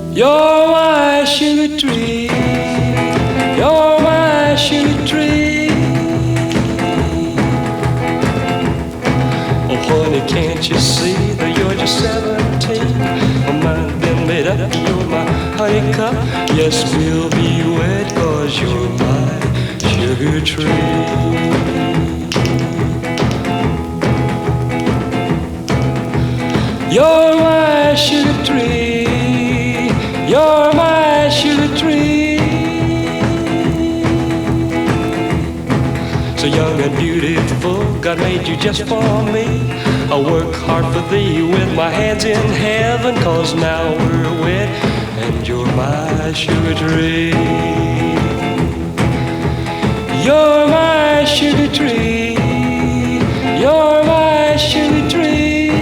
You're my sugar tree. You're my sugar tree. Oh, honey, can't you see that you're just 17? My mind been made up, you're my honey cup. Yes, we'll be wed, 'cause you're my sugar tree. You're my sugar tree. You're my sugar tree. So young and beautiful, God made you just for me. I'll work hard for thee with my hands in heaven, 'cause now we're wed and you're my sugar tree. You're my sugar tree. You're my sugar tree.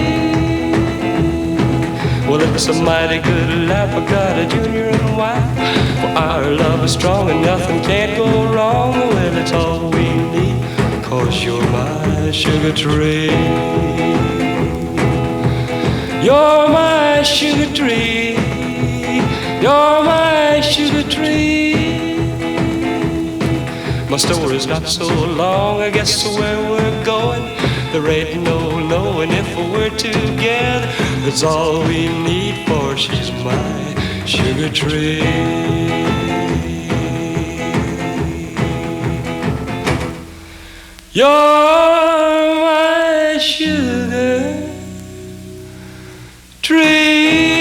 Well, it's a mighty good life. I got a junior and wife. For our love is strong and nothing can't go wrong. Well, it's all we need, 'cause you're my sugar tree. You're my sugar tree. You're my sugar tree. My story's not so long, I guess where we're going, there ain't no knowing if we're together. That's all we need, for she's my sugar tree. You're my sugar tree.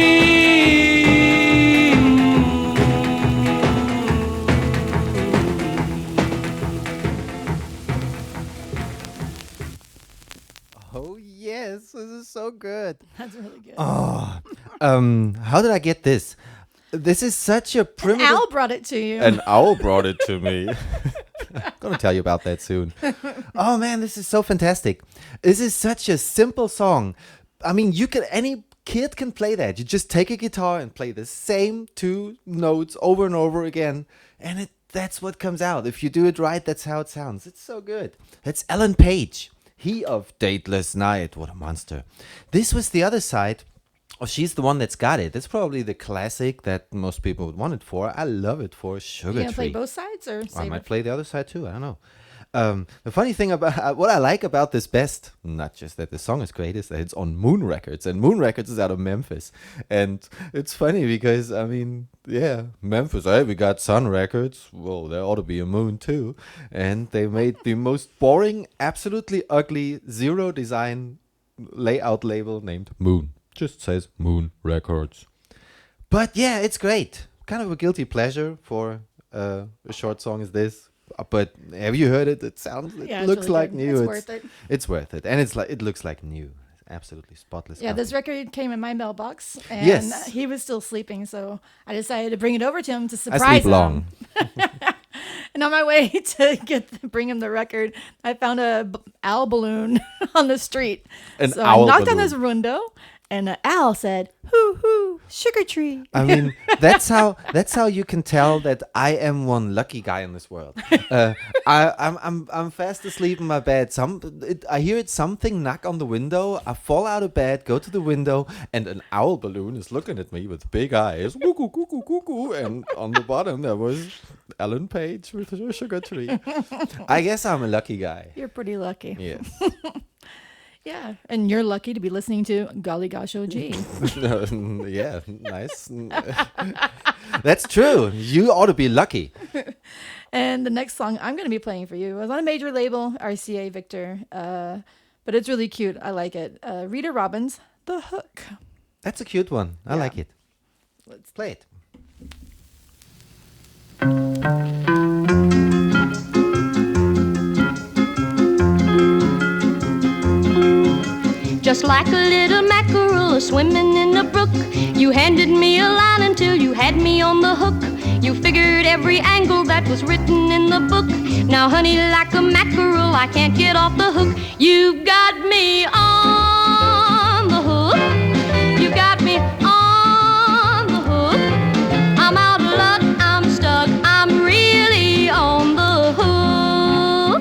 Oh yes, this is so good. That's really good. Oh, how did I get this? This is such a primitive. Al brought it to you. An owl brought it to me. I'm gonna tell you about that soon. Oh man, this is so fantastic. This is such a simple song. I mean, any kid can play that. You just take a guitar and play the same two notes over and over again, and that's what comes out. If you do it right, that's how it sounds. It's so good. That's Ellen Page. He of Dateless Night. What a monster. This was the other side. Oh, she's the one that's got it. That's probably the classic that most people would want it for. I love it for Sugar You Tree. gonna play both sides or I save might it? play the other side too. I don't know. The funny thing about what I like about this best, not just that the song is great, is that it's on Moon Records, and Moon Records is out of Memphis. And it's funny because, I mean, yeah, Memphis, hey, we got Sun Records. Well, there ought to be a Moon too. And they made the most boring, absolutely ugly, zero design layout label named Moon. Just says Moon Records. But yeah, it's great. Kind of a guilty pleasure for a short song as this. But have you heard it? It Yeah, it's looks really like good. new. It's worth it. It's worth it, and it looks like new. Absolutely spotless. Yeah, this copy. record came in my mailbox, and Yes. he was still sleeping, so I decided to bring it over to him to I surprise sleep him. long. And on my way to bring him the record, I found a owl balloon on the street. An so owl I knocked on balloon. his window, and an owl said, "Hoo hoo, sugar tree." I mean, that's how you can tell that I am one lucky guy in this world. I'm fast asleep in my bed. I hear something knock on the window. I fall out of bed, go to the window, and an owl balloon is looking at me with big eyes. Cuckoo, cuckoo, cuckoo. And on the bottom there was Ellen Page with her Sugar Tree. I guess I'm a lucky guy. You're pretty lucky. Yes. Yeah, and you're lucky to be listening to Golly Gosh OG. Yeah, nice. That's true. You ought to be lucky. And the next song I'm going to be playing for you was on a major label, RCA Victor, but it's really cute. I like it. Rita Robbins, The Hook. That's a cute one. I Yeah. like it. Let's play it. Just like a little mackerel swimming in a brook, you handed me a line until you had me on the hook. You figured every angle that was written in the book. Now, honey, like a mackerel, I can't get off the hook. You've got me on the hook. You got me on the hook. I'm out of luck, I'm stuck, I'm really on the hook.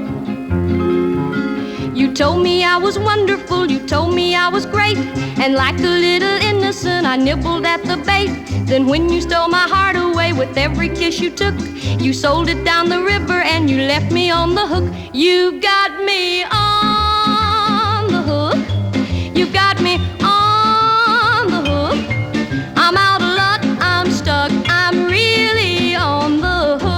You told me I was wonderful, you told me I was great, and like a little innocent venison, I nibbled at the bait. Then when you stole my heart away with every kiss you took, you sold it down the river and you left me on the hook. You got me on the hook. You got me on the hook. I'm out of luck, I'm stuck, I'm really on the hook.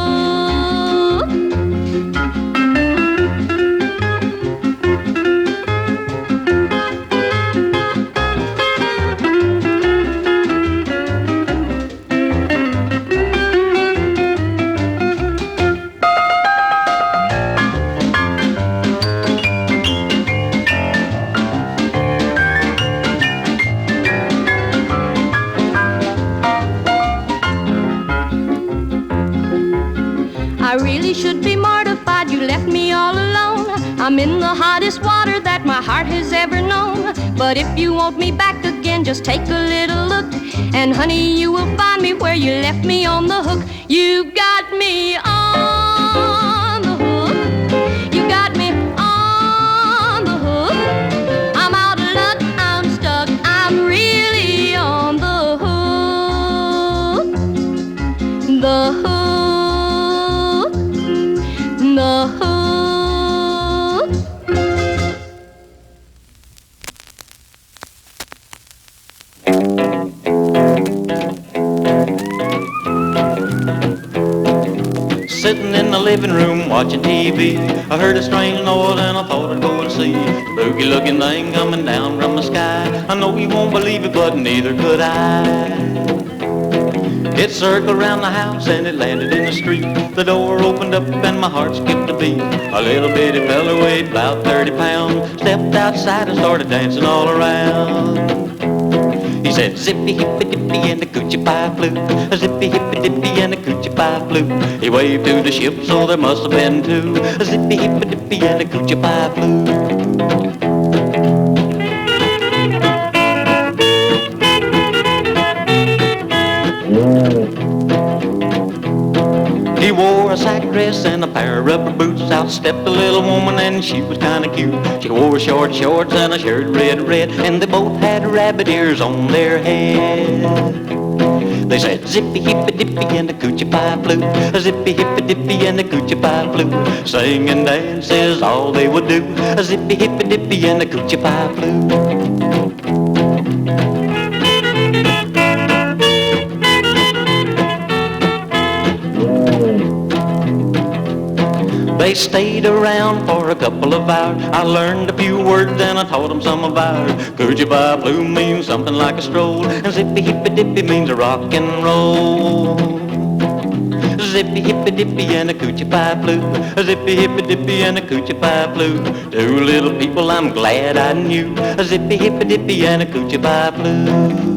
I really should be mortified, you left me all alone. I'm in the hottest water that my heart has ever known. But if you want me back again, just take a little look. And honey, you will find me where you left me on the hook. You got me on the hook. You got me on the hook. I'm out of luck, I'm stuck, I'm really on the hook. The hook. The hook. Sitting in the living room watching TV, I heard a strange noise and I thought I'd go and see. Boogie looking thing coming down from the sky. I know you won't believe it, but neither could I. It circled around the house and it landed in the street. The door opened up and my heart skipped a beat. A little bitty fella weighed about 30 pounds stepped outside and started dancing all around. He said, zippy hippy dippy and the coochie pie flew. Zippy hippy dippy and the coochie pie flew. He waved to the ship, so there must have been two. Zippy hippy dippy and the coochie pie flew. He wore a sack dress and a pair of rubber boots. Out stepped a little woman and she was kinda cute. She wore short shorts and a shirt red, and they both had rabbit ears on their head. They said zippy hippy dippy and the coochie pie flew. Zippy hippy dippy and the coochie pie flew. Sing and dance is all they would do. Zippy hippy dippy and the coochie pie flew. They stayed around for a couple of hours. I learned a few words and I taught them some of ours. Coochie pie flew means something like a stroll, and zippy hippy dippy means a rock and roll. Zippy hippy dippy and a coochie pie flew. Zippy hippy dippy and a coochie pie flew. Two little people I'm glad I knew. Zippy hippy dippy and a coochie pie flew.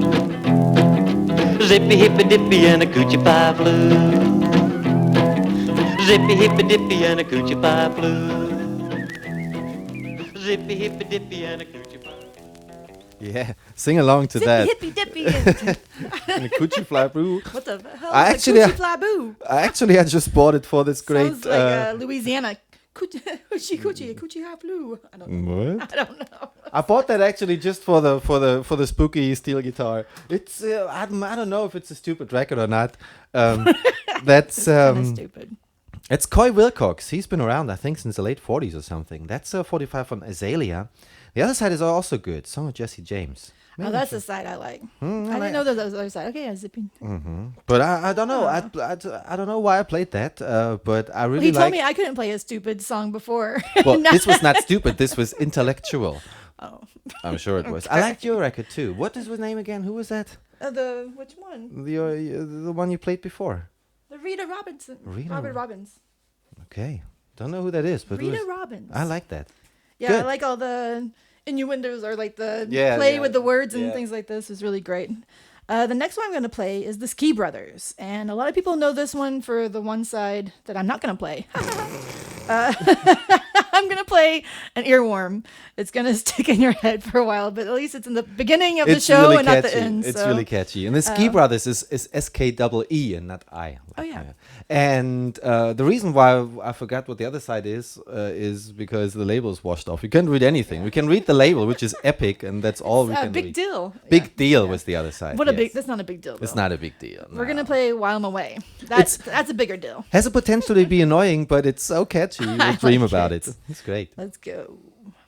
Zippy hippy dippy and a coochie pie flew. Zippy hippy dippy and a coochie pie flew. Zippy hippy dippy and a coochie pie. Yeah, sing along to that. Hippy dippy. And a coochie fly blue. What the hell? I is actually- a coochie flaboo? I just bought it for this great. Sounds like Louisiana. Coochie half blue. I don't know. What? I don't know. I bought that actually just for the spooky steel guitar. It's I don't know if it's a stupid record or not. That's Kind of stupid. it's Coy Wilcox. He's been around I think since the late 40s or something. That's 45 from Azalea. The other side is also good. Song of Jesse James. Oh, that's the side I like. I didn't know there was the other side. Okay, yeah, zipping. But I don't know. I don't know why I played that. But I really He told like. me I couldn't play a stupid song before. Well, this was not stupid. This was intellectual. Oh. I'm sure it was. I liked your record too. What is his name again? Who was that? Which one? The one you played before. The Rita Robinson. Rita Robert Robbins. Okay. Don't know who that is, but Rita Robbins. I like that. Yeah, Good. I like all the innuendos or like the Yeah, play yeah, with the words and yeah. things like this is really great. The next one I'm going to play is the Ski Brothers, and a lot of people know this one for the one side that I'm not going to play. I'm gonna play an earworm. It's gonna stick in your head for a while, but at least it's in the beginning of the show really and catchy. not the end. It's so. really catchy. And the Ski Brothers is SKEE and not I. Oh, yeah. And the reason why I forgot what the other side is because the label is washed off. You can't read anything. We can read the label, which is epic, and that's all we can Big read. deal. Big deal was the other side. What a yes. big. That's not a big deal. Though. It's not a big deal. We're no. gonna play "While I'm Away." That's a bigger deal. Has a potential to be annoying, but it's so catchy. You will dream like about it. it. It's great. Let's go.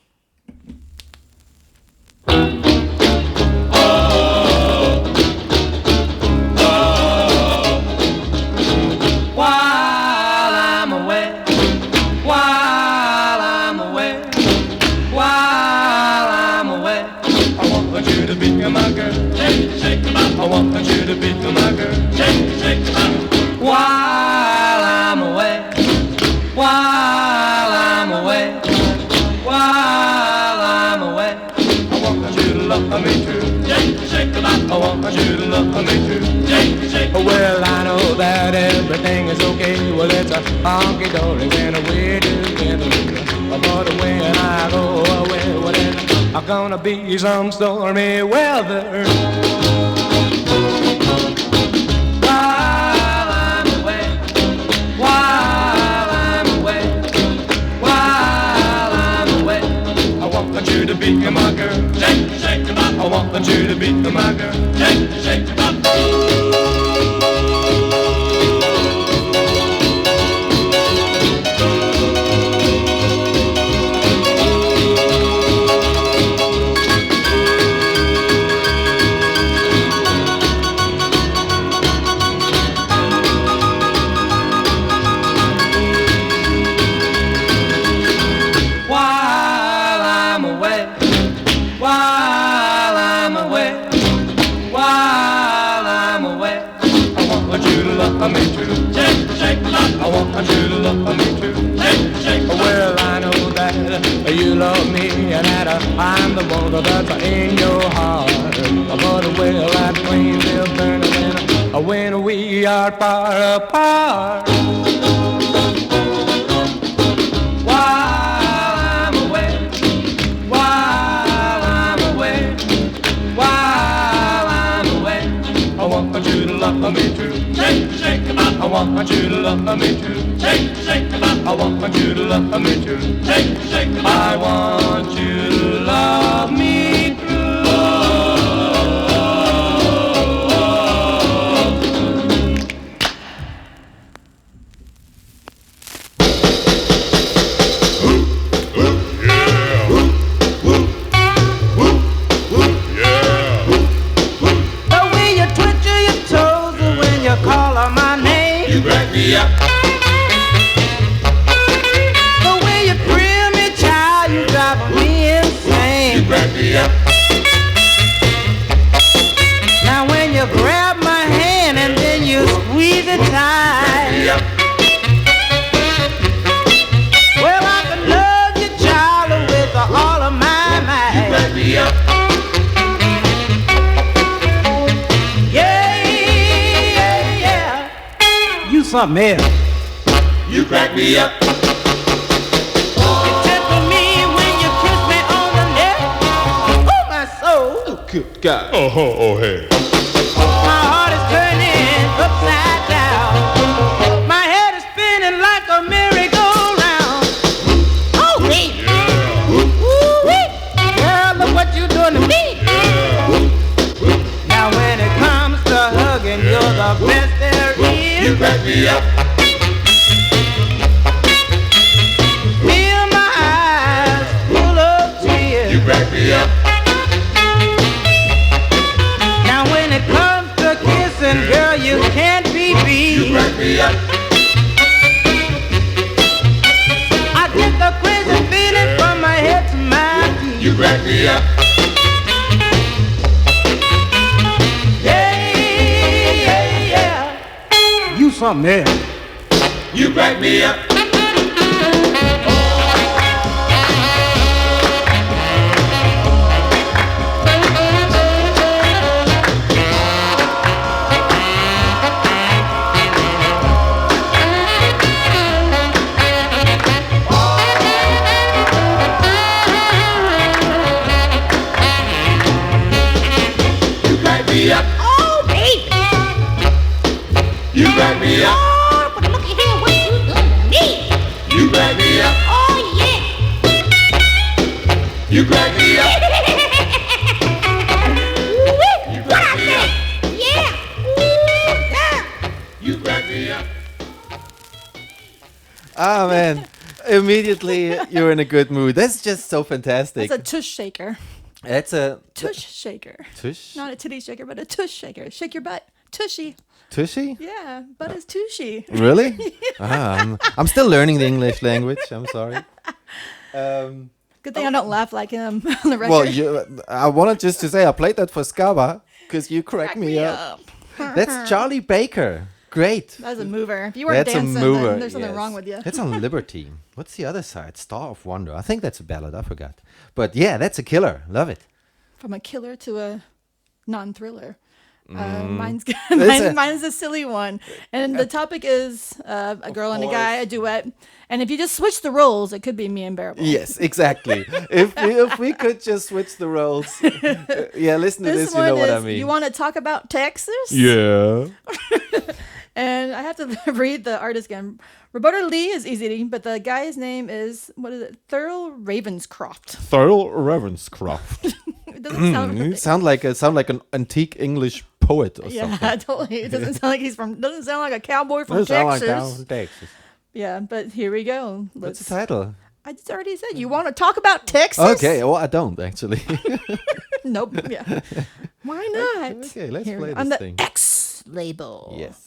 While I'm away, while I'm away, while I'm away, I want you to be my girl. Shake it up. I want you to be my girl. Shake it up. While I'm away, while I'm away, while I'm away, I want you to love me too. Shake it up. I want you to love me too. Shake. Well, I know that everything is okay. Well, it's a honky-dory when we're together. But when I go away, well, it's gonna be some stormy weather. While I'm away, while I'm away, while I'm away, I want you to be my girl. Shake it up. I want you to be my girl. Shake it up. While I'm away, while I'm away, while I'm away, I want you to love me too. Shake, love. I want you to love me too. Shake. Well, I know that you love me and that I'm the one that's in your heart. But well, that flame will burn when we are far apart. I want you to love me too. Shake it up. I want you to love me too. Shake it up. I want you to love me too. Shake it up. I want you to love me too. Yeah. The way you thrill me, child, you drive me insane. You crack me up. Now when you grab my hand and then you squeeze it tight. Yeah. Well, I can love you, child, with all of my might. You crack me up. You something else. You crack me up. You tickle me when you kiss me on the neck. Oh, my soul. Good God. Oh, hey. My heart is turning upside down. My head is spinning like a merry-go-round. Oh, baby. Woo-wee. Girl, look what you doing to me. Now when it comes to hugging, you're the best there is. You crack me up. Fill my eyes full of tears. You crack me up. Now when it comes to kissing, girl, you can't be beat. You crack me up. I get the crazy feeling from my head to my feet. You crack me up. Yeah. You something else. You crack me up. me up. Oh, baby. You crack me up. Oh, but look here, what you done to me? You crack me up. Oh, yeah. You crack me up. Woo-wee. What I say? Yeah. Ooh, yeah. You crack me up. Ah, man. Immediately, you're in a good mood. That's just so fantastic. That's a tush shaker. That's a Tush shaker. tush. Not a titty shaker, but a tush shaker. Shake your butt. Tushy. Tushy? Yeah, butt is tushy. Really? I'm still learning the English language. I'm sorry. Good thing I don't laugh like him on the record. Well, I wanted just to say I played that for Skaba because you crack me up. That's Charlie Baker. Great. That's a mover. If you weren't That's dancing, a mover. then there's something yes. wrong with you. That's on Liberty. What's the other side? Star of Wonder. I think that's a ballad. I forgot. But yeah, that's a killer. Love it. From a killer to a non-thriller. Mm. Mine's a silly one. And the topic is a girl and a guy, a duet. And if you just switch the roles, it could be me and Bearable. Yes, exactly. if we could just switch the roles. Yeah, listen to this, you know what I mean. You want to talk about Texas? Yeah. And I have to read the artist again. Roberta Lee is easy, but the guy's name is, what is it? Thurl Ravenscroft. Thurl Ravenscroft. It doesn't sound You sound like an antique English poet or Yeah, something. totally. It doesn't sound like doesn't sound like a cowboy from Doesn't sound like Texas. down from Texas. Yeah, but here we go. What's the title? I just already said, you want to talk about Texas? Okay, well I don't actually. Nope. Yeah. Why not? Okay, let's play on this the thing. X label. Yes.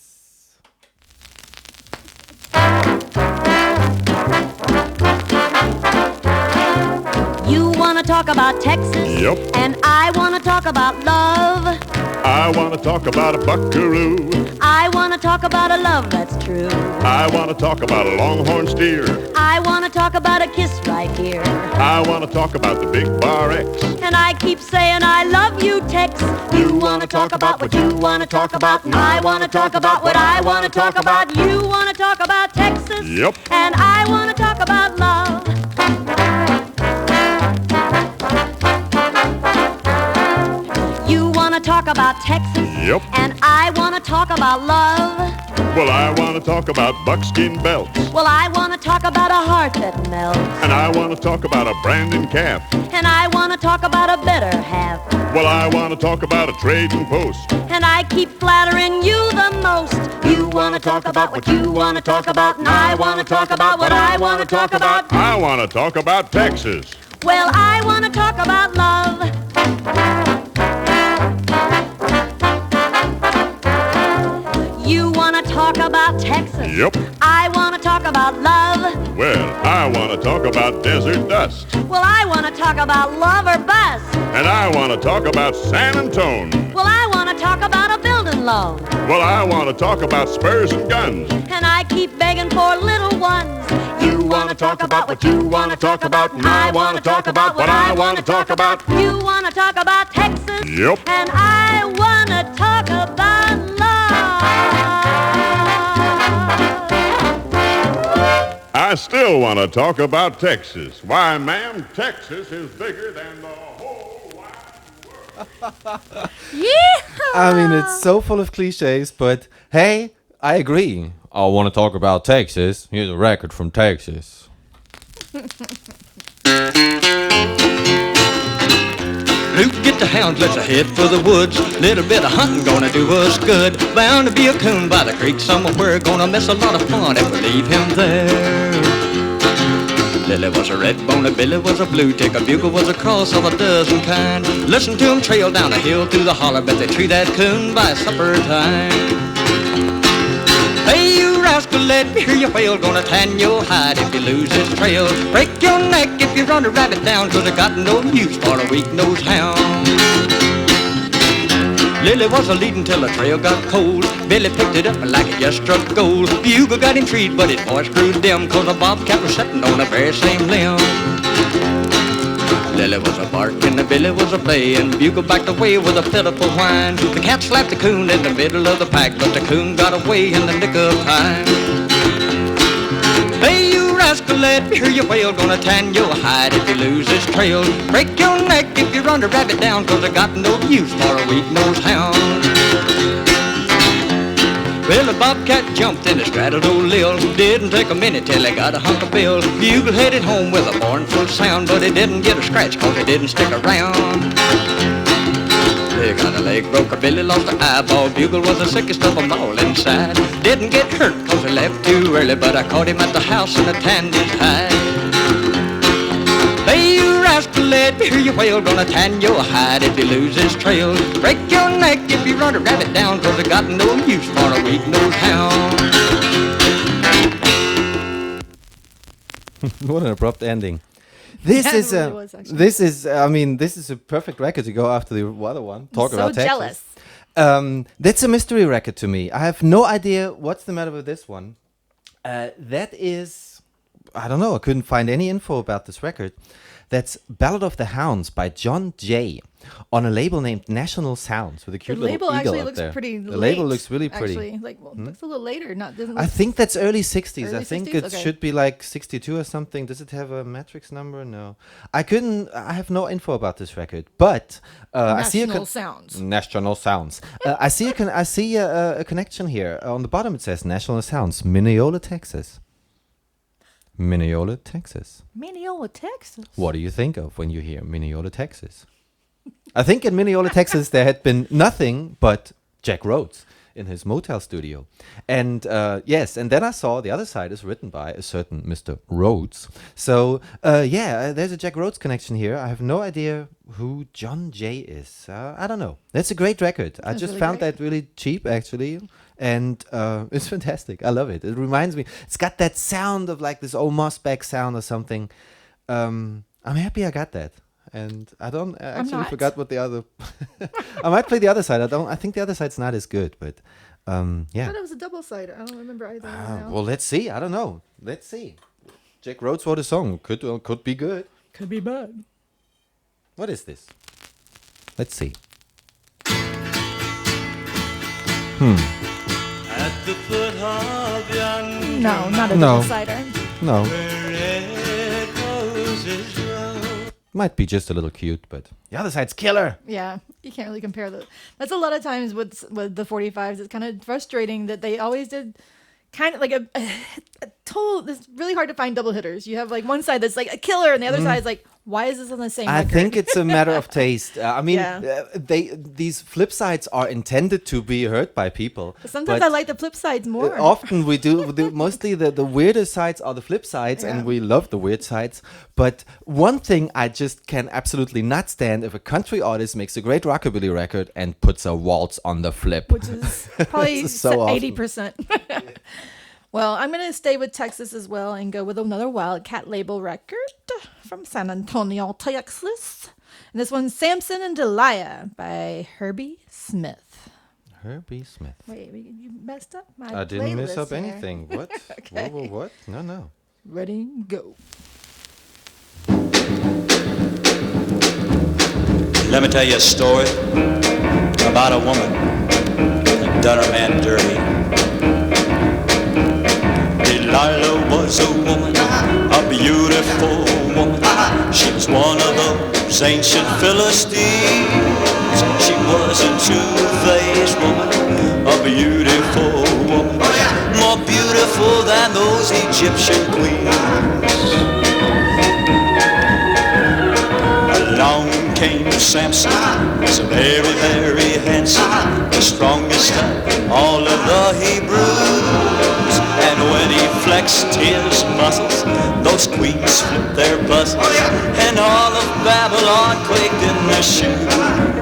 You wanna talk about Texas? Yep. And I wanna talk about love. I want to talk about a buckaroo. I wanna talk about a love that's true. I want to talk about a longhorn steer. I wanna talk about a kiss right here. I want to talk about the big bar X. And I keep saying I love you, Tex. You wanna talk about what you wanna talk about, and I wanna talk about what I wanna talk about. You wanna talk about Texas? Yep. And I wanna talk about love. You wanna talk about Texas? Yep. And I wanna talk about love. Well, I want to talk about buckskin belts. Well, I wanna talk about a heart that melts. And I want to talk about a Brandon cap. And I wanna talk about a better half. Well, I want to talk about a trading post. And I keep flattering you the most. You wanna talk about what you wanna talk about, and I wanna talk about what I wanna talk about. I want to talk about Texas. Well, I wanna talk about love. You wanna talk about Texas? Yep. I wanna talk about love. Well, I want to talk about desert dust. Well, I wanna talk about love or bust. And I want to talk about San Antone. Well, I wanna talk about a building loan. Well, I want to talk about spurs and guns. And I keep begging for little ones. You want to talk about what you want to talk about, and I want to talk about what I want to talk about. You wanna talk about Texas? Yep. And I wanna talk about love. I still want to talk about Texas. Why, ma'am, Texas is bigger than the whole wide world. Yeah. I mean, it's so full of cliches, but hey, I agree. I want to talk about Texas. Here's a record from Texas. Luke, get the hounds, let's head for the woods. Little bit of hunting gonna do us good. Bound to be a coon by the creek somewhere. Gonna miss a lot of fun if we leave him there. Lily was a red bone, Billy was a blue tick, a bugle was a cross of a dozen kind. Listen to 'em trail down the hill through the holler, bet they treat that coon by supper time. Hey, you rascal, let me hear your wail. Gonna tan your hide if you lose this trail. Break your neck if you run a rabbit down, 'cause I got no use for a weak-nosed hound. Lily was a leading till the trail got cold. Billy picked it up like it just struck gold. Bugle got him treed, but his voice grew dim, 'cause a bobcat was sitting on the very same limb. Lily was a barking, and Billy was a baying. Bugle backed away with a pitiful whine. The cat slapped the coon in the middle of the pack, but the coon got away in the nick of time. Hey, you rascal, if you hear your wail, gonna tan your hide if you lose this trail. Break your neck if you run a rabbit down, 'cause I got no use for a weak-nosed hound. Well, the bobcat jumped and it straddled old Lil. Didn't take a minute till he got a hunk of bill. Bugle headed home with a mournful sound, but he didn't get a scratch 'cause he didn't stick around. He got a leg broke, a Billy lost an eyeball. Bugle was the sickest of them all inside. Didn't get hurt 'cause he left too early, but I caught him at the house and I tanned his hide. Hey, you rascal, let me hear your wail, gonna tan your hide if you lose this trail. Break your neck if you run a rabbit down, 'cause I got no use for a weak-nosed hound. What an abrupt ending. This Yeah, is it really was, actually. this is a perfect record to go after the other one. Talk so about Texas. jealous. That's a mystery record to me. I have no idea what's the matter with this one. That is, I don't know. I couldn't find any info about this record. That's Ballad of the Hounds by John Jay on a label named National Sounds with a The cute little label eagle actually up looks there. pretty The late, label looks really pretty. Actually. Like, well, looks a little later. Doesn't I look- think that's early 60s. I Early think 60s? it Okay. should be like 62 or something. Does it have a matrix number? No. I have no info about this record. But I see National Sounds. National Sounds. I see a connection here. On the bottom it says National Sounds, Mineola, Texas. Mineola, Texas. Mineola, Texas. What do you think of when you hear Mineola, Texas? I think in Mineola, Texas, there had been nothing but Jack Rhodes in his motel studio. And yes, and then I saw the other side is written by a certain Mr. Rhodes. So there's a Jack Rhodes connection here. I have no idea who John Jay is. I don't know. That's a great record. I That's just really found great. that really cheap, actually. And it's fantastic. I love it. It reminds me, it's got that sound of like this old Mossback sound or something. I'm happy I got that. And I actually not. forgot what the other. I might play the other side. I think the other side's not as good, but I yeah. thought it was a double sider. I don't remember either. now. Well, let's see. I don't know. Let's see. Jack Rhodes wrote a song. Could be good. Could be bad. What is this? Let's see. At the foot of yonder No, not a No. double cider. No, red roses grow. might be just a little cute, but the other side's killer. Yeah, you can't really compare the. That's a lot of times with the 45s. It's kind of frustrating that they always did kind of like a total. It's really hard to find double hitters. You have like one side that's like a killer, and the other side is like, why is this on the same? I record? think it's a matter of taste. I mean, Yeah. these flip sides are intended to be heard by people. But sometimes but I like the flip sides more. Often we do. Mostly the weirder sides are the flip sides, and Yeah. we love the weird sides. But one thing I just can absolutely not stand: if a country artist makes a great rockabilly record and puts a waltz on the flip. Which is probably This is so awesome. 80%. Well, I'm going to stay with Texas as well and go with another Wildcat label record from San Antonio, Texas. And this one's Samson and Delilah by Herbie Smith. Herbie Smith. Wait, you messed up my I didn't mess playlist up here. anything. What? Okay. What? No. Ready, go. Let me tell you a story about a woman that done her man dirty. Delilah was a woman, a beautiful woman. She was one of those ancient Philistines. She was a two-faced woman, a beautiful woman, more beautiful than those Egyptian queens. Along came Samson, so very, very handsome, the strongest of all of the Hebrews. And when he flexed his muscles, those queens flipped their buzzles, and all of Babylon quaked in their shoes.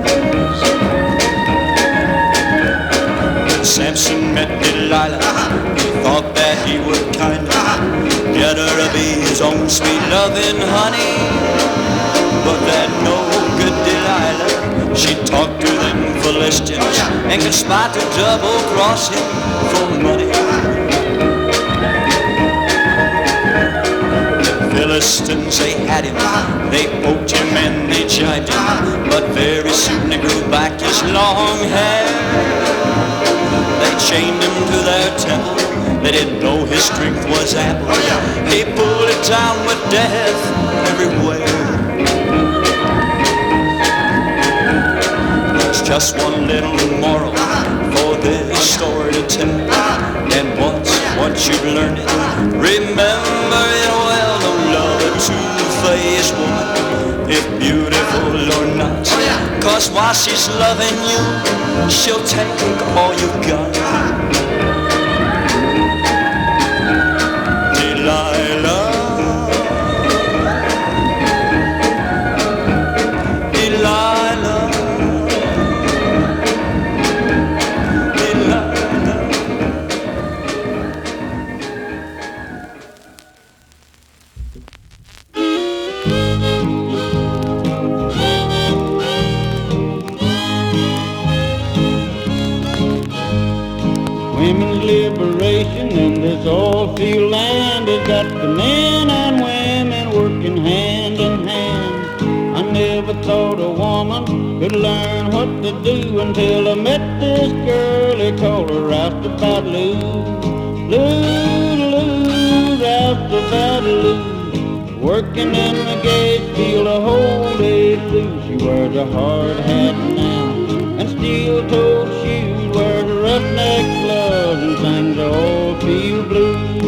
When Samson met Delilah, he thought that he would kind of get her to be his own sweet loving honey. But that no good Delilah, she talked to them Philistines and conspired to double-cross him for money. The Philistines, they had him, they poked him and they jibed him, but very soon they grew back his long hair. They chained him to their temple, They didn't know his strength was ample. He pulled it down with death everywhere. There's just one little moral for this story to tell. And once you've learned it, remember it well. Don't love a two-faced woman, if beautiful or not. 'Cause while she's loving you, she'll take all you got. Delilah, Delilah, Delilah. Women's liberation in this oil field land has got the men and women working hand in hand. I never thought a woman could learn what to do until I met this girl. They called her Roustabout Lou. Lou, Roustabout Lou. Working in the gas field a whole day through. She wears a hard hat now and steel-toed shoes. Wears a roughneck gloves and sings the oil field blues.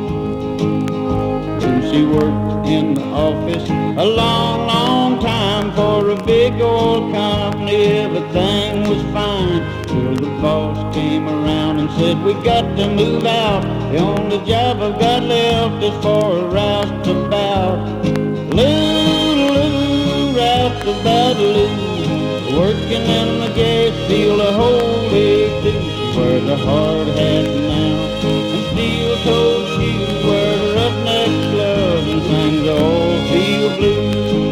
She worked in the office a long, long time for a big oil company. Everything was fine till the boss came around and said, we got to move out. The only job I've got left is for a roustabout. Lou, Roustabout Lou. Working in the gas field a whole day through. She wears a hard hat now and steel-toed shoes. Wears a roughneck gloves and sings the oil field blues.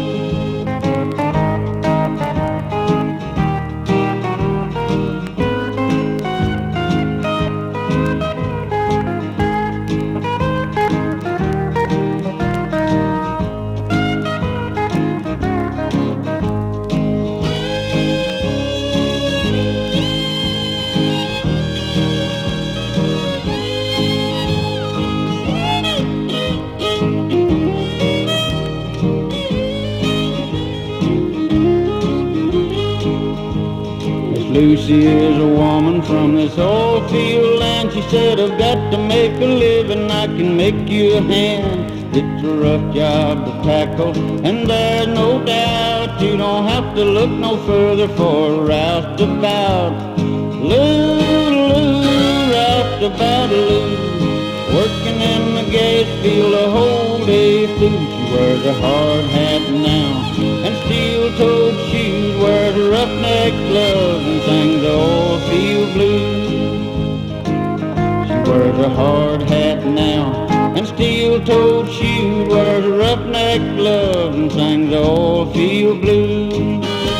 Lucy is a woman from this oil field land. She said, I've got to make a living, I can make you a hand. It's a rough job to tackle, and there's no doubt you don't have to look no further for a roustabout. Lou, Roustabout Lou. Working in the gas field a whole day through. She wears a hard hat now and steel-toed shoes. Wears a roughneck gloves and sings the oil field blues. She wears a hard hat now and steel-toed shoes. Wears a roughneck gloves and sings the oil field blues.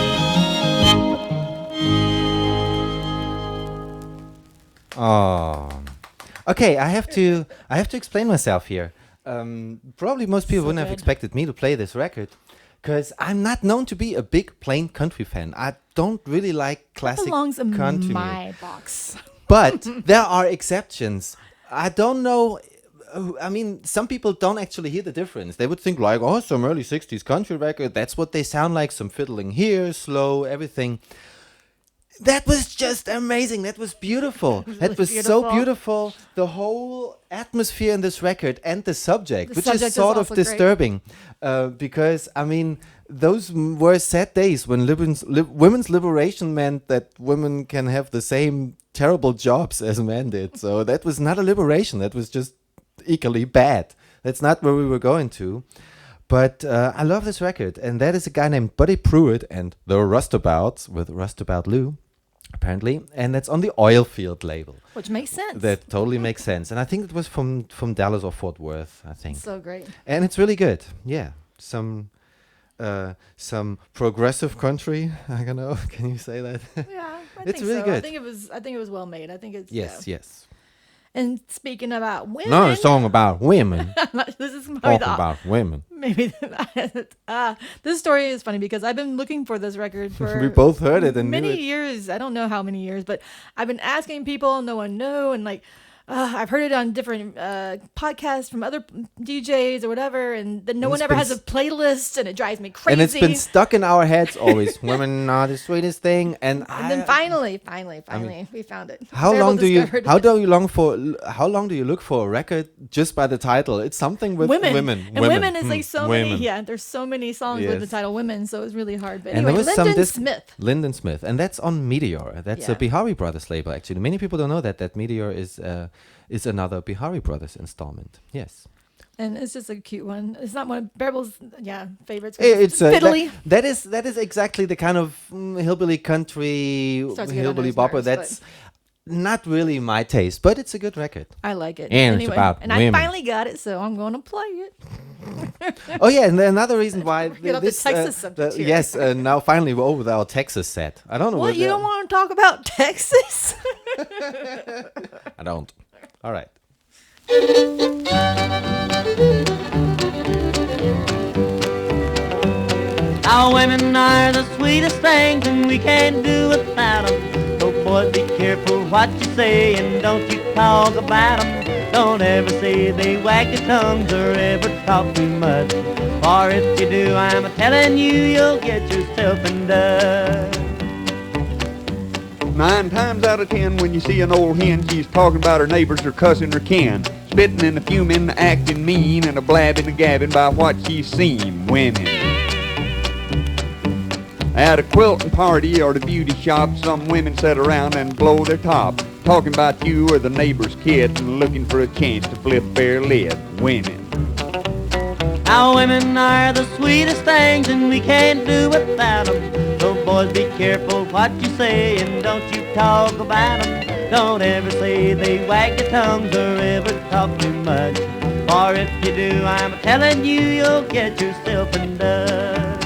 Oh, okay. I have to explain myself here. Probably most people wouldn't have expected me to play this record, because I'm not known to be a big plain country fan. I don't really like classic belongs in country my music. box. But there are exceptions. I don't know. I mean, some people don't actually hear the difference. They would think like, oh, some early 60s country record, that's what they sound like. Some fiddling here, slow, everything. That was just amazing. That was beautiful. That was so beautiful. The whole atmosphere in this record and the subject, which is sort of disturbing. Because, I mean, those were sad days when women's liberation meant that women can have the same terrible jobs as men did. So that was not a liberation. That was just equally bad. That's not where we were going to. But I love this record. And that is a guy named Buddy Pruitt and the Roustabouts with Roustabout Lou, apparently. And that's on the Oilfield label. Which makes sense. That totally makes sense. And I think it was from Dallas or Fort Worth, I think. So great. And it's really good. Yeah. Some progressive country. I don't know. Can you say that? Yeah, It's really good. I think it was well made. I think it's Yes. And speaking about women, No, a song about women. this is probably Talking about women. maybe this story is funny because I've been looking for this record for We both heard it and knew many it. years. I don't know how many years, but I've been asking people, no one knew, and like I've heard it on different podcasts from other DJs or whatever, and then no one ever has a playlist, and it drives me crazy. And it's been stuck in our heads always. Women are the sweetest thing, and then finally, we found it. How Bearable long do you discovered how it. do you long for how long do you look for a record just by the title? It's something with women. And women is like so many. Women. Yeah, there's so many songs with the Yes. title "Women," so it's really hard. But And anyway, there was Lyndon some Smith. Lyndon Smith, and that's on Meteor. That's a Yeah. Bihari Brothers label. Actually, many people don't know that Meteor is another Bihari Brothers installment. Yes. And it's just a cute one. It's not one of Bearable's favorites. 'cause It's fiddly. that is exactly the kind of hillbilly country Starts to get hillbilly under his bopper nerves, that's not really my taste, but it's a good record. I like it. And it's anyway, about and women. I finally got it, so I'm going to play it. Oh yeah, and another reason why Get off the Texas subject here. yes, now finally we're over with our Texas set. I don't know What, what you don't want to talk about Texas? I don't. All right. Our women are the sweetest things and we can't do without 'em. So boys, be careful what you say and don't you talk about 'em. Don't ever say they wag their tongues or ever talk too much. For if you do, I'm a-telling you, you'll get yourself in dust. 9 times out of 10 when you see an old hen, she's talking about her neighbors or cussing her kin. Spitting and a fuming, acting mean, and a blabbing and gabbing by what she's seen. Women. At a quilting party or the beauty shop, some women sit around and blow their top, talking about you or the neighbor's kid and looking for a chance to flip their lid. Women. Our women are the sweetest things and we can't do without 'em. So boys, be careful what you say and don't you talk about 'em. Don't ever say they wag their tongues or ever talk too much. For if you do, I'm telling you, you'll get yourself in dust.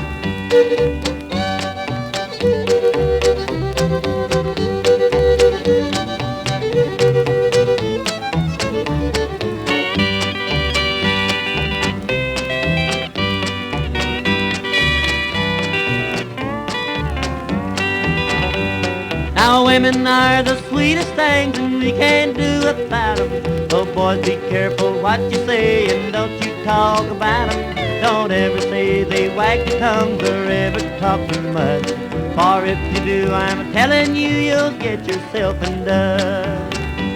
Our women are the sweetest things and we can't do without 'em. So boys, be careful what you say and don't you talk about 'em. Don't ever say they wag their tongues or ever talk too much. For if you do, I'm telling you, you'll get yourself in dust.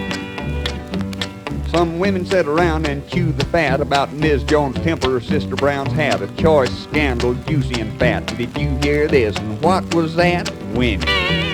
Some women sit around and chew the fat about Ms. Jones' temper or Sister Brown's hat. A choice scandal, juicy and fat. Did you hear this? And what was that? Women.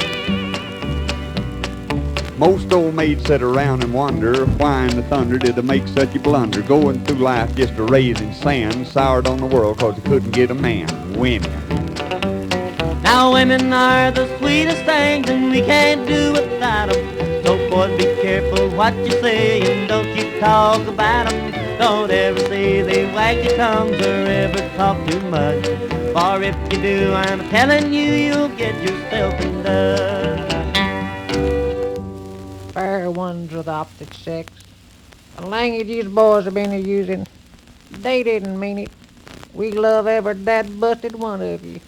Most old maids sit around and wonder why in the thunder did they make such a blunder, going through life just a raising sand, soured on the world 'cause they couldn't get a man. Women. Now women are the sweetest things and we can't do without 'em. So boys, be careful what you say and don't you talk about 'em. Don't ever say they wag their tongues or ever talk too much. For if you do, I'm telling you, you'll get yourself in dust. Fair ones of the opposite sex. The language these boys have been using, they didn't mean it. We love every dad-busted one of you.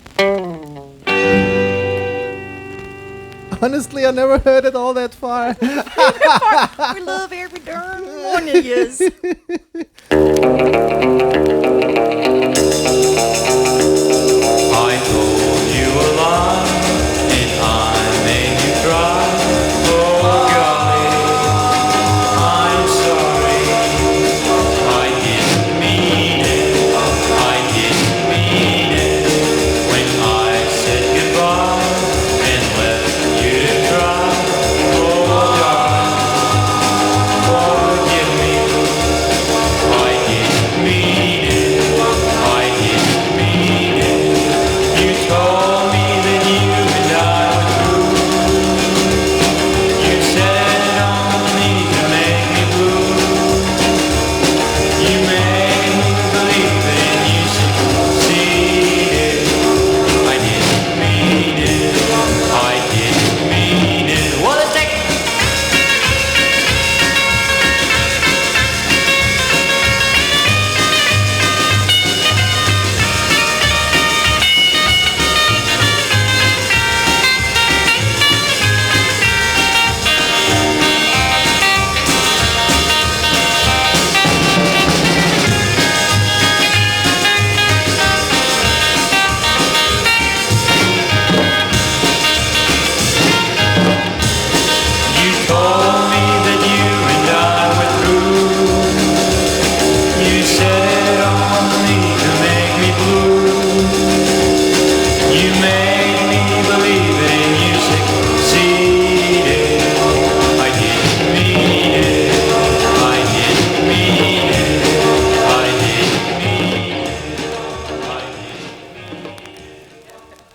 Honestly, I never heard it all that far. We love every darn one of yous. I told you a lie and I made you cry. Oh golly, I'm sorry. I didn't mean it. I didn't mean it. When I said goodbye and left you to cry. Oh darling, forgive me. I didn't mean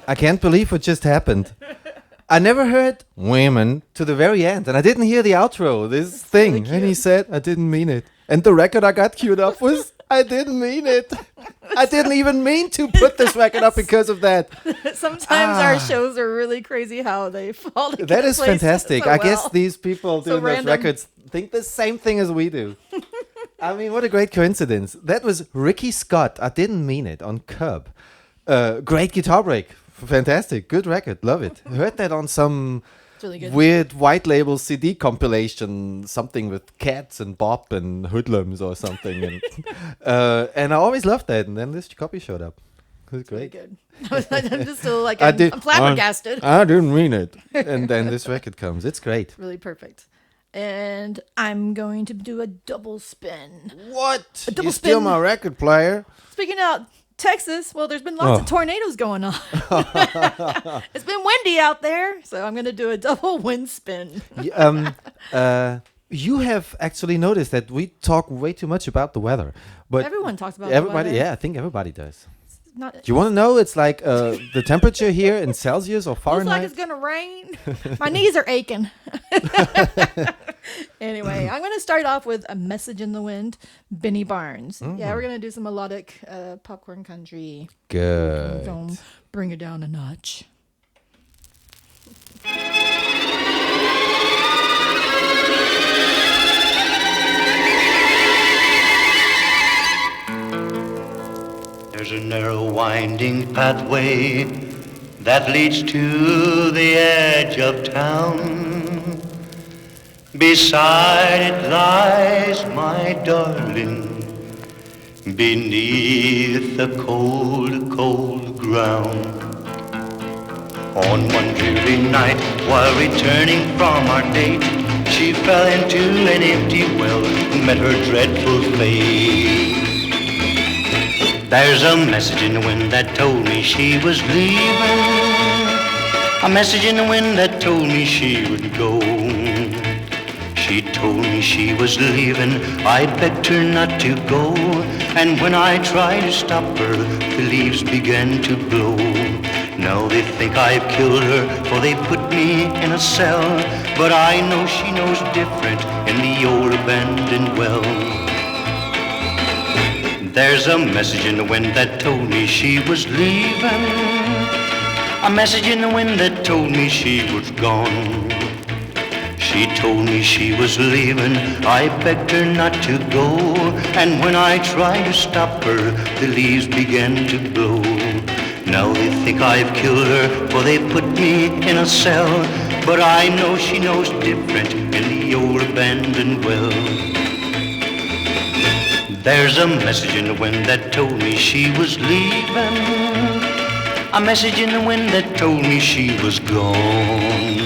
I can't believe what just happened. I never heard women to the very end, and I didn't hear the outro, this thing. really And he said, I didn't mean it. And the record I got queued up was, I didn't mean it. I didn't even mean to put this record up because of that. Sometimes our shows are really crazy how they fall together. That is fantastic. So I guess well. these people So doing those random. records think the same thing as we do. I mean, what a great coincidence. That was Ricky Scott, I didn't mean it, on Cub. Great guitar break. Fantastic. Good record. Love it. Heard that on some It's really good. weird white label CD compilation, something with cats and bop and hoodlums or something. And I always loved that. And then this copy showed up. It was great. Good. I'm just still like, I'm flabbergasted. I didn't mean it. And then this record comes. It's great. Really perfect. And I'm going to do a double spin. What? A double You steal spin. my record player. Speaking of Texas, well, there's been lots of tornadoes going on. It's been windy out there, so I'm going to do a double wind spin. You have actually noticed that we talk way too much about the weather, but Everyone talks about everybody. the weather. Yeah, I think everybody does. Not, Do you want to know? It's like the temperature here in Celsius or looks Fahrenheit. like it's going to rain. My knees are aching. Anyway, I'm going to start off with A Message in the Wind, Benny Barnes. Yeah, we're going to do some melodic popcorn country. Good. Don't bring it down a notch. There's a narrow winding pathway that leads to the edge of town. Beside it lies my darling, beneath the cold, cold ground. On one dreary night, while returning from our date, she fell into an empty well, met her dreadful fate. There's a message in the wind that told me she was leaving, a message in the wind that told me she would go. She told me she was leaving, I begged her not to go, and when I tried to stop her, the leaves began to blow. Now they think I've killed her, for they put me in a cell, but I know she knows different in the old abandoned well. There's a message in the wind that told me she was leaving, a message in the wind that told me she was gone. She told me she was leaving, I begged her not to go, and when I tried to stop her, the leaves began to blow. Now they think I've killed her, for they put me in a cell, but I know she knows different in the old abandoned well. There's a message in the wind that told me she was leaving, a message in the wind that told me she was gone.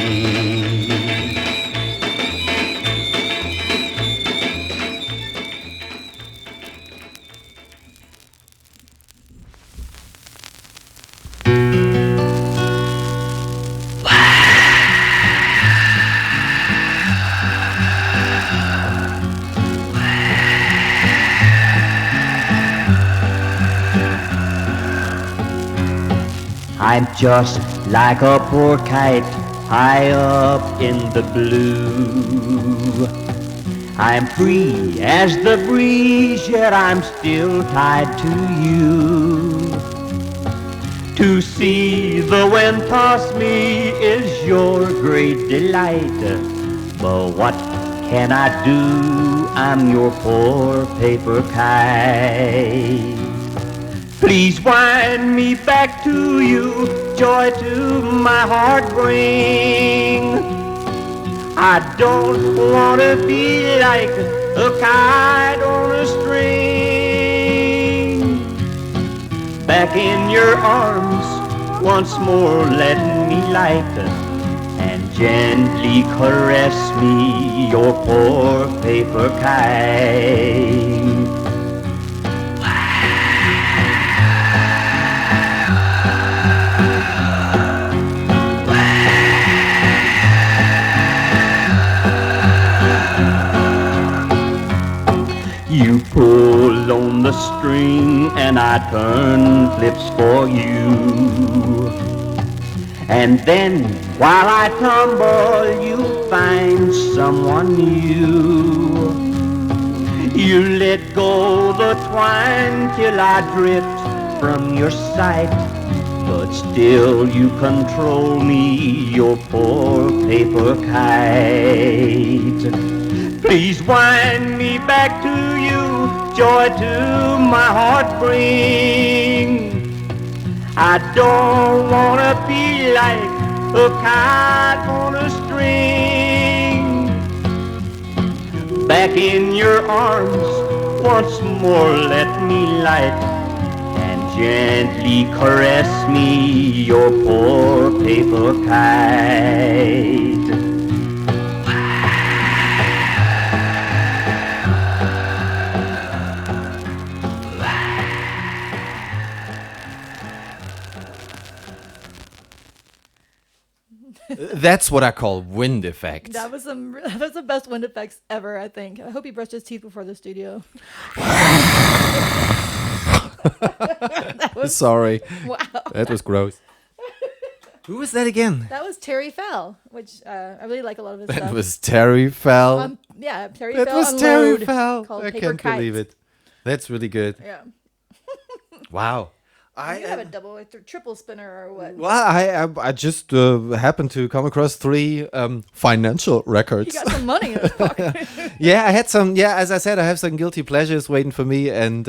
I'm just like a poor kite high up in the blue. I'm free as the breeze, yet I'm still tied to you. To see the wind toss me is your great delight, but what can I do? I'm your poor paper kite. Please wind me back to you, joy to my heart bring. I don't want to be like a kite on a string. Back in your arms, once more let me light, and gently caress me, your poor paper kite. You pull on the string and I turn flips for you. And then while I tumble, you find someone new. You let go the twine till I drift from your sight, but still you control me, your poor paper kite. Please wind me back to you, joy to my heart bring. I don't wanna be like a kite on a string. Back in your arms, once more let me light and gently caress me, your poor paper kite. That's what I call wind effects. That was the best wind effects ever, I think. I hope he brushed his teeth before the studio. Sorry. Wow. That was gross. Who was that again? That was Terry Fell, which I really like a lot of his That stuff. was Terry Fell. Yeah, Terry That Fell. was on Terry Load, Fell. called I Paper can't Kite. believe it. That's really good. Yeah. Wow. You have a double or triple spinner or what? Well, I just happened to come across 3 financial records. He got some money in his pocket. Yeah, I had some. Yeah, as I said, I have some guilty pleasures waiting for me, and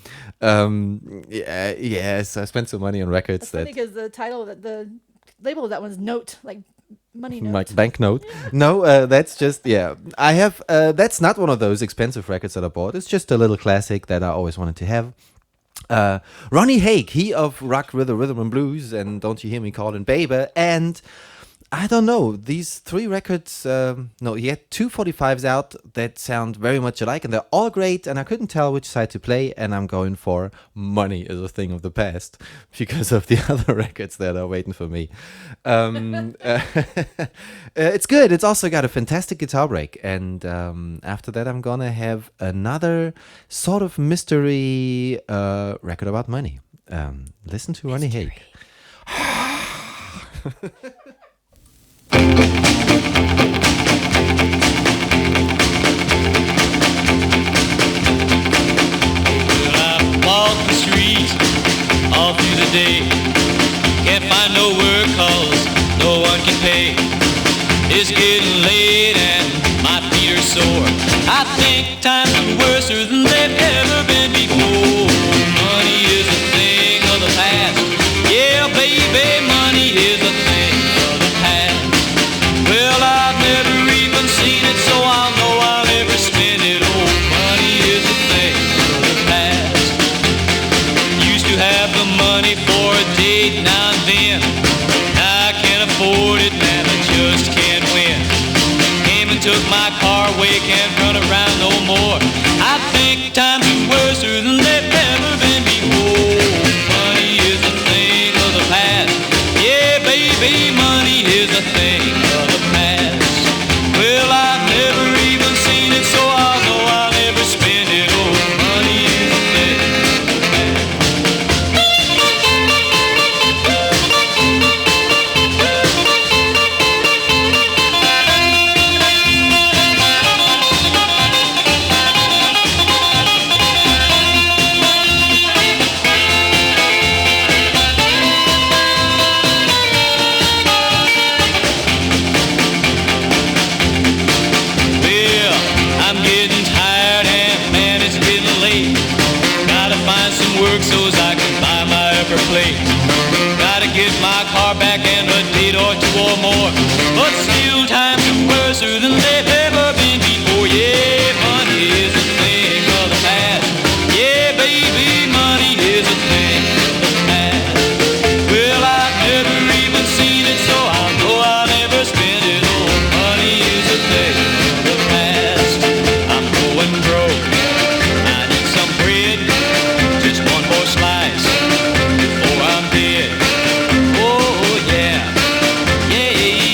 yes, I spent some money on records That's funny because the title, the label of that one's Note, like money note. like banknote. No, that's just I have. That's not one of those expensive records that I bought. It's just a little classic that I always wanted to have. Ronnie Haig, he of Rock Rhythm and Blues and Don't You Hear Me Callin' Baby, and I don't know, these 3 records, no, he had 2 45s out that sound very much alike, and they're all great, and I couldn't tell which side to play, and I'm going for Money as a Thing of the Past, because of the other records that are waiting for me. It's good. It's also got a fantastic guitar break, and after that I'm gonna have another sort of mystery record about money. Listen to Ronnie Haig. Walk the streets all through the day. Can't find no work cause no one can pay. It's getting late and my feet are sore. I think times are worse than they've ever been before. Money is a thing of the past. Yeah, baby, money is a thing of the past. Well, I've never even seen it, so I'll know I'll never spend it. Oh, money is a thing of the past. Used to have the money for a date now and then. Now I can't afford it, man, I just can't win. Came and took my car away, can't run around no more. I think times are worse than they've ever been before. Money is a thing of the past. Yeah, baby, money is a thing of the past. Well, I've never even seen it, so I'll know I'll never spend it. Oh, money is a thing of the past. Well, I'm getting tired and man, it's getting late. Gotta find some work so's I can buy my upper plate. Gotta get my car back and a date or 2 or more. But still times are worse than they've ever been before. Yeah, money is a thing of the past. Yeah, baby, money is a thing of the past. Well, I've never even seen it, so I know I'll never spend it. Oh, money is a thing of the past. I'm going broke. I need some bread, just one more slice before I'm dead. Oh yeah, yeah,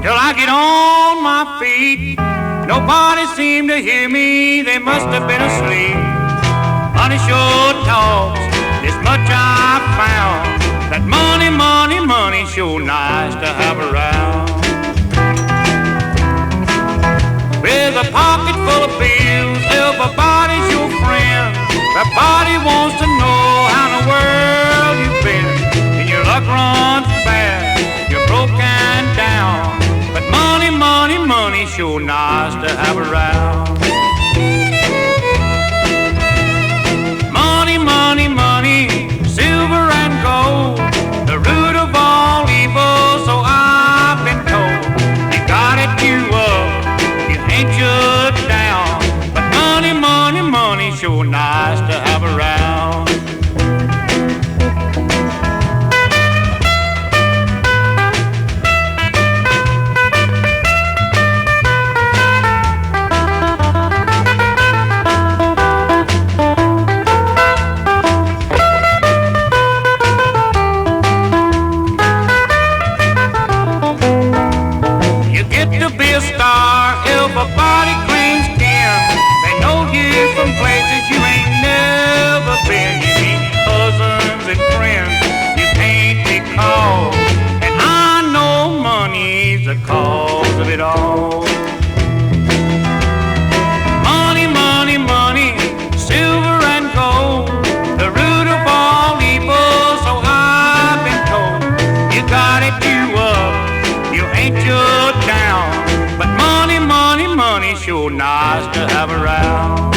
till I get on my feet. Nobody seemed to hear me, they must have been asleep. Money sure talks, this much I found, that money, money, money sure nice to have around. With a pocket full of bills, everybody's your friend. Everybody wants to know how in the world you've been. And your luck runs fast, you're broke and down. But money, money, money sure nice to have around. Money, money, money, silver and gold, the root of all evil, so I've been told. You got it, you up, you ain't you down. But money, money, money sure nice to have around. Everybody claims kin. They know you from places you ain't never been. You meet cousins and friends you can't recall. And I know money's the cause of it all. Money, money, money, silver and gold, the root of all evil, so I've been told. You got it, you up, you ain't you down. But money, money, money sure nice to have around.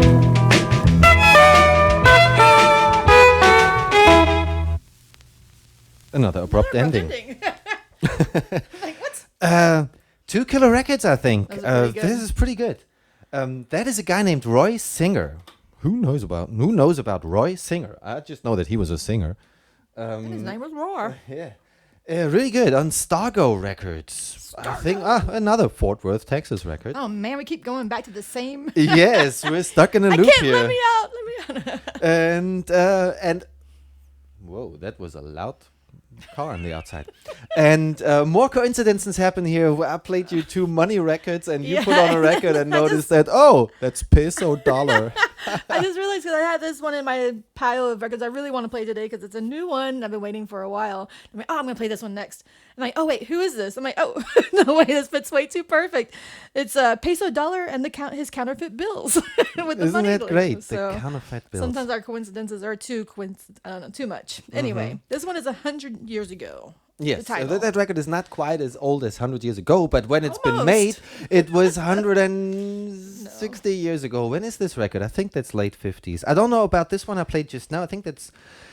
Another abrupt ending. Like, what? 2 Killer Records, I think. Those are pretty good. This is pretty good. That is a guy named Roy Singer. Who knows about Roy Singer? I just know that he was a singer. And his name was Roar. Yeah. Really good on Stargo Records. I think another Fort Worth, Texas record. Oh man, we keep going back to the same. Yes, we're stuck in a I loop can't here. let me out. And whoa, that was a loud car on the outside. And more coincidences happen here. Where I played you 2 money records, and you put on a record and noticed that that's peso dollar. I just realized because I had this one in my pile of records I really want to play today because it's a new one. I've been waiting for a while. I'm like, I'm going to play this one next. I'm like, oh, wait, who is this? I'm like, oh, no way, this fits way too perfect. It's peso dollar and his counterfeit bills with the Isn't money. that great? So The counterfeit bills. sometimes our coincidences are too much. Anyway, this one is 100 years ago. Yes, The title. that record is not quite as old as 100 years ago, but when it's been Almost. made, it was 160 years ago. When is this record? I think that's late 50s. I don't know about this one I played just now. I think that's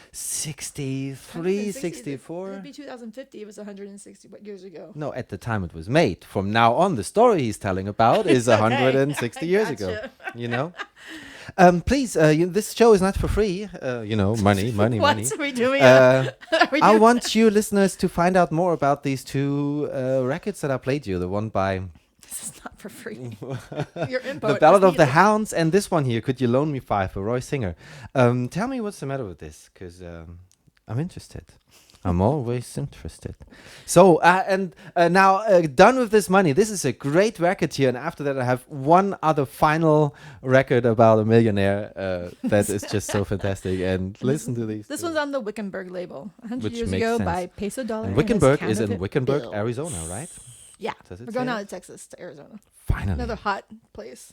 63, 64. It'd be 2050. It was 160 years ago. No, at the time it was made. From now on, the story he's telling about is 160 years ago. You know? Please, this show is not for free. Money. What are we doing? I want you listeners to find out more about these 2 records that I played you. The one by... This is not for free. Your info. The Ballad of the Hounds, and this one here, Could You Loan Me 5 for Roy Singer. Tell me what's the matter with this, because I'm interested. I'm always interested. So, now done with this money. This is a great record here. And after that, I have one other final record about a millionaire that is just so fantastic. And listen to these. This one's on the Wickenburg label. 100 Which years makes ago sense. by Peso Dollar. And and his Wickenburg is in counterfeit Wickenburg, bills. Arizona, right? Yeah. Does it We're going say out that? of Texas to Arizona. Finally. Another hot place.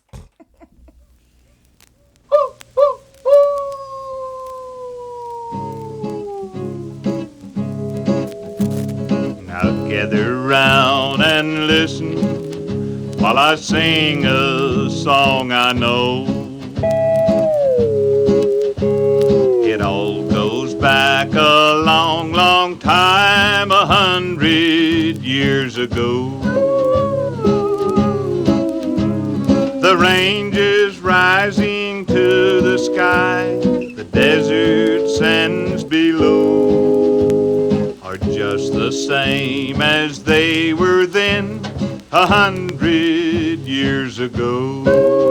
Now gather round and listen while I sing a song I know. It all goes back a long, long time, 100 years ago. The range is rising to the sky, the desert sands below are just the same as they were then, 100 years ago.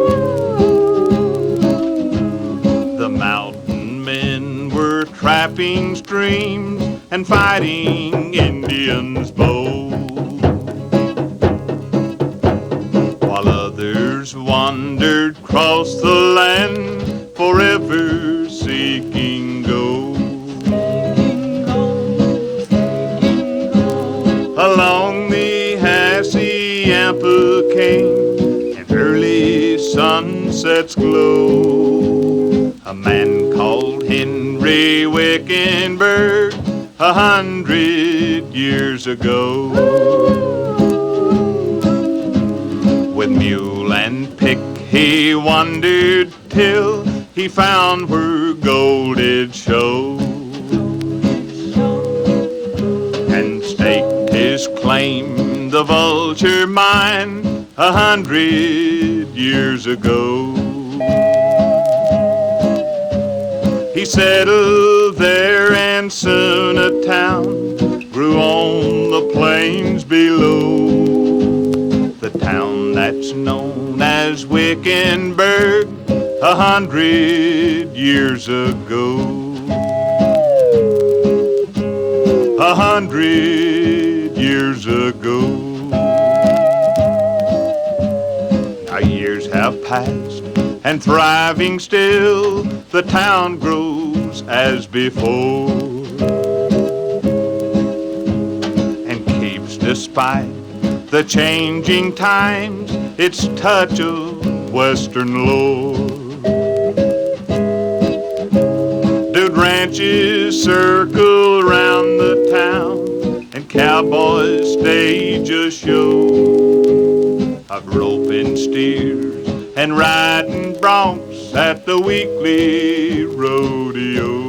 The mountain men were trapping streams and fighting Indians bold. stars wandered across the land, forever seeking gold. Along the Hassayampa came, and early sunsets glow. A man called Henry Wickenburg 100 years ago. With mule and pick he wandered till he found where gold did show, and staked his claim the Vulture mine 100 years ago. He settled there and soon a town grew on the plains below. The town that's known as Wickenburg 100 years ago. 100 years ago. Now years have passed and thriving still, the town grows as before, and keeps, despite the changing times, its touch of Western lore. Dude ranches circle around the town, and cowboys stage a show of roping steers and riding broncs at the weekly rodeo.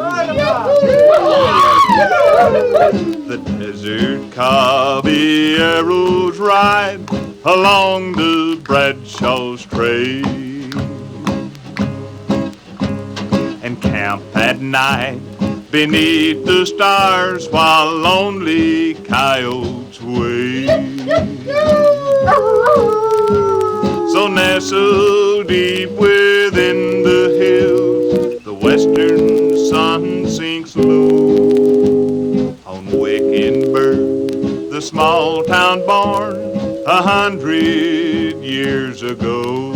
The desert caballeros ride along the Bradshaw's trail, and camp at night beneath the stars while lonely coyotes wail. So nestled deep within the hills, the western sun sinks low on Wickenburg, the small town born 100 years ago.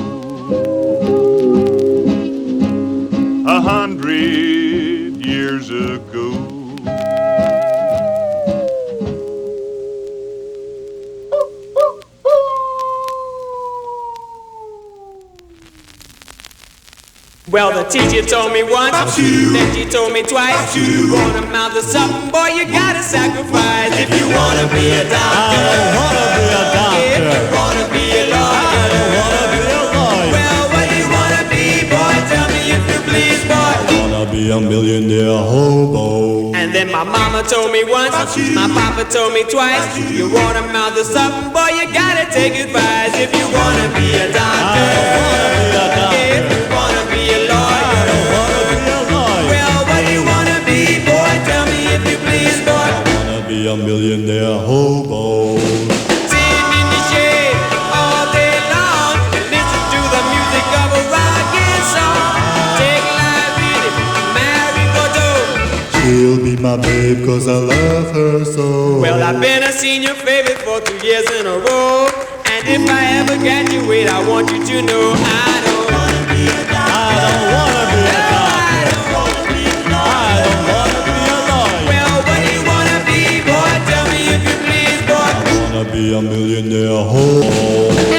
100 years ago. Well, the teacher told me once, then she told me twice. You wanna mouth or something, boy, you gotta sacrifice. If you wanna be a doctor, I don't wanna be a doctor. If you wanna be a lawyer, I don't wanna be a lawyer. Well, what do you wanna be, boy? Tell me if you please, boy. I wanna be a millionaire hobo. And then my mama told me once, my papa told me twice. You wanna mouth or something, boy, you gotta take advice. If you wanna be a doctor, I don't wanna be a doctor. If you wanna be a lawyer, I don't wanna be a lawyer. Well, what do you wanna be, boy? Tell me if you please, boy. I wanna be a millionaire hobo. Sitting in the shade all day long, listen to the music of a rockin' song. Take life easy, marry for dough. She'll be my babe 'cause I love her so. Well, I've been a senior favorite for 2 years in a row, and if I ever graduate, I want you to know I don't wanna be a doctor. I don't wanna be a doctor. I don't wanna be a lawyer. I don't wanna be a lawyer. Well, what do you wanna be, boy? Tell me if you please, boy. I wanna be a millionaire hobo.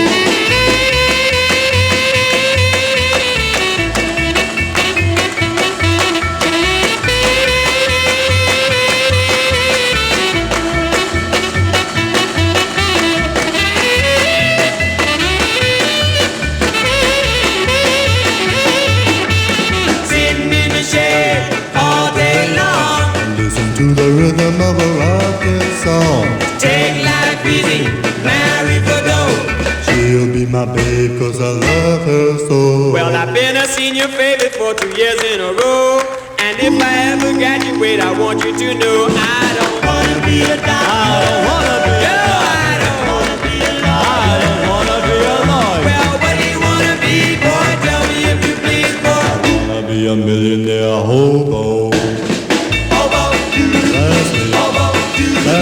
To the rhythm of a rockin' song. Take life easy, marry for dough. She'll be my babe 'cause I love her so. Well, I've been a senior favorite for 2 years in a row, and if I ever graduate, I want you to know I don't wanna be a doctor. I don't wanna be a lawyer. I don't wanna be a lawyer. I don't wanna be a lawyer. Well, what do you wanna be, boy? Tell me if you please, boy. I wanna be a millionaire hobo.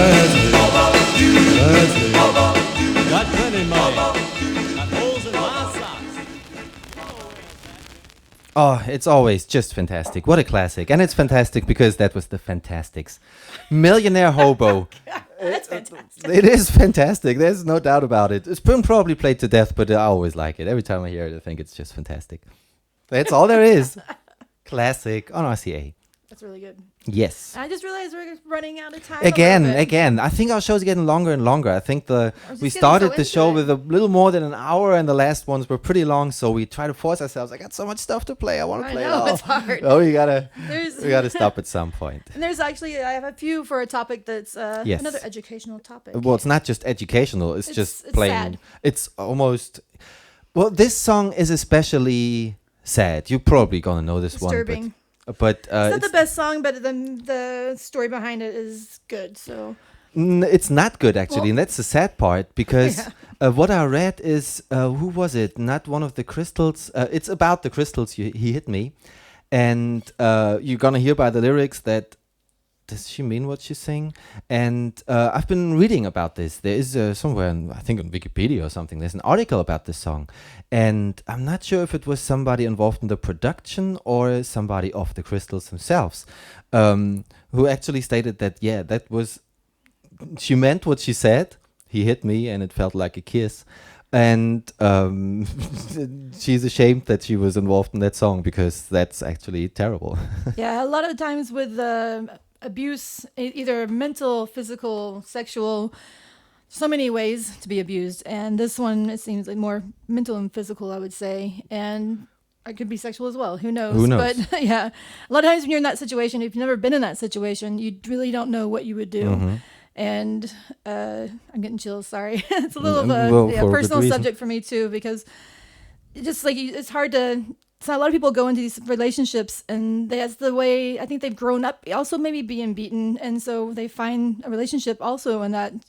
Got plenty money. Got holes in my Oh, it's always just fantastic. What a classic. And it's fantastic because that was the Fantastics. Millionaire Hobo. That's fantastic. It is fantastic. There's no doubt about it. It's been probably played to death, but I always like it. Every time I hear it, I think it's just fantastic. That's all there is. Classic on RCA. That's really good. Yes. I just realized we're running out of time. Again. I think our show's getting longer and longer. I think we started the show with a little more than an hour, and the last ones were pretty long. So we try to force ourselves. I got so much stuff to play. I want to play it all. It's hard. Oh, we gotta stop at some point. And there's actually I have a few for a topic that's Yes. another educational topic. Well, it's not just educational. It's just it's plain. sad. It's almost. Well, this song is especially sad. You're probably gonna know this Disturbing. one, but It's not the best song, but the story behind it is good. So It's not good actually, Well- and that's the sad part because Yeah. what I read is who was it? Not one of the crystals. It's about the crystals. He hit me, and you're gonna hear by the lyrics that. Does she mean what she's saying? And I've been reading about this. There is somewhere, I think on Wikipedia or something, there's an article about this song. And I'm not sure if it was somebody involved in the production or somebody of the Crystals themselves who actually stated that, yeah, that was, she meant what she said. He hit me and it felt like a kiss. And she's ashamed that she was involved in that song because that's actually terrible. yeah, a lot of times with abuse, either mental, physical, sexual, so many ways to be abused. And this one, it seems like more mental and physical, I would say. And it could be sexual as well. Who knows? Who knows? But yeah, a lot of times when you're in that situation, if you've never been in that situation, you really don't know what you would do. Mhm. And I'm getting chills. Sorry, it's a little Well, of for a good personal reason. subject for me too, because it just like it's hard to. So a lot of people go into these relationships, and that's the way I think they've grown up. Also, maybe being beaten, and so they find a relationship also in that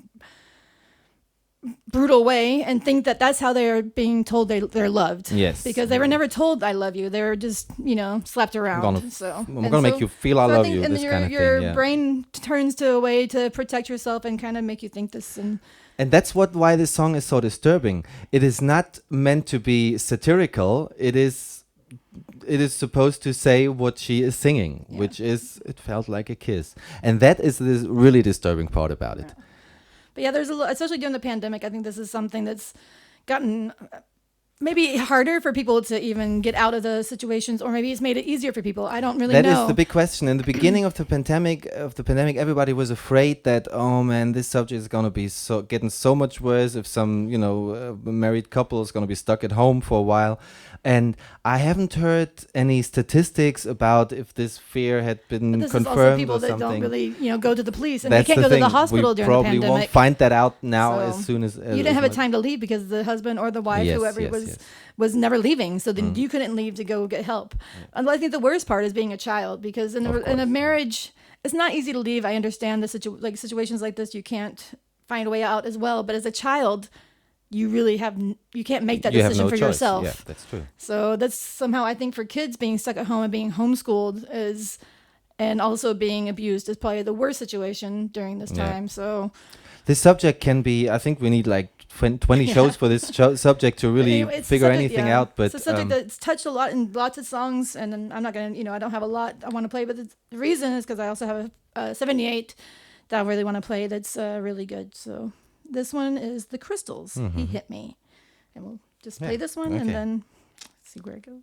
brutal way, and think that that's how they're being told they're loved. Yes. because they were never told "I love you." They were just slapped around. I'm gonna make you feel I love you, And this then kind of your thing, yeah. brain turns to a way to protect yourself and kind of make you think this. And that's why this song is so disturbing. It is not meant to be satirical. It is supposed to say what she is singing, which is it felt like a kiss. And that is the really disturbing part about it. But yeah, there's especially during the pandemic, I think this is something that's gotten maybe harder for people to even get out of the situations, or maybe it's made it easier for people. I don't really know. That is the big question. In the beginning of the pandemic, everybody was afraid that, oh man, this subject is gonna be getting so much worse if some married couple is gonna be stuck at home for a while. And I haven't heard any statistics about if this fear had been But this is also confirmed people or that something. don't really, go to the police, and That's they can't the go to the thing. hospital we during the probably pandemic. won't find that out now So as soon as you didn't have a time to leave because the husband or the wife, Yes, whoever yes, was yes. was never leaving, so then Mm. you couldn't leave to go get help. And I think the worst part is being a child, because in a marriage, it's not easy to leave. I understand the situations like this, you can't find a way out as well. But as a child, you really you can't make that You have decision no for choice. yourself. Yeah, that's true. So that's somehow, I think, for kids being stuck at home and being homeschooled and also being abused is probably the worst situation during this Yeah. time. So This subject can be, I think we need like 20 Yeah. shows for this subject to really Anyway, it's a figure subject, anything yeah. out. But it's a subject that's touched a lot in lots of songs, and then I'm not gonna, I don't have a lot I want to play, but the reason is because I also have a 78 that I really want to play that's really good. So this one is The Crystals. He Mhm. Hit Me, and we'll just Yeah, play this one and okay. then see where it goes.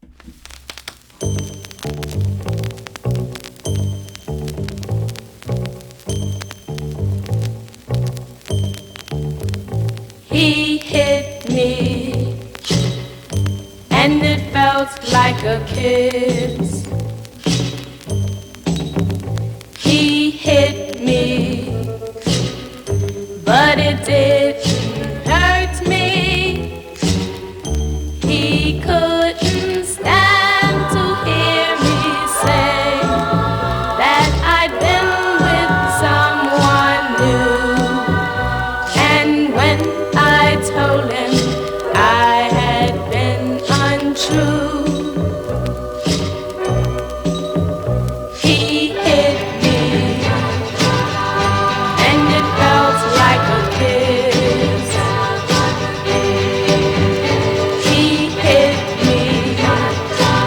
He hit me, and it felt like a kiss. He hit me, but it didn't hurt me. He couldn't stand to hear me say that I'd been with someone new. And when I told him I had been untrue, he hit me, and it felt like a kiss. He hit me,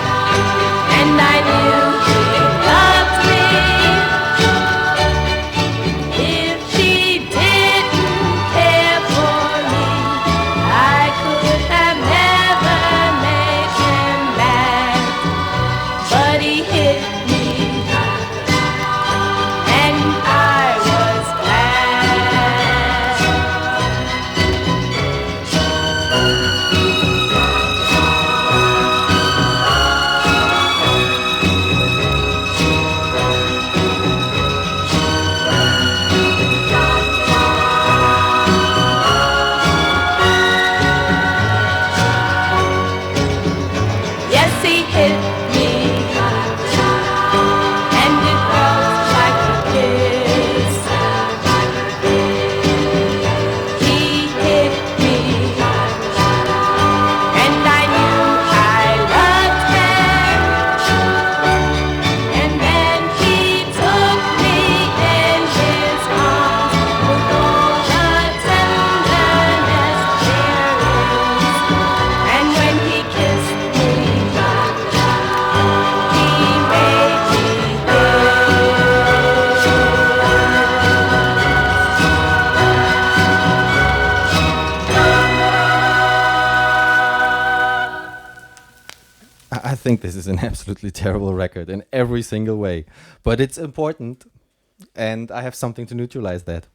I think this is an absolutely terrible record in every single way. But it's important, and I have something to neutralize that.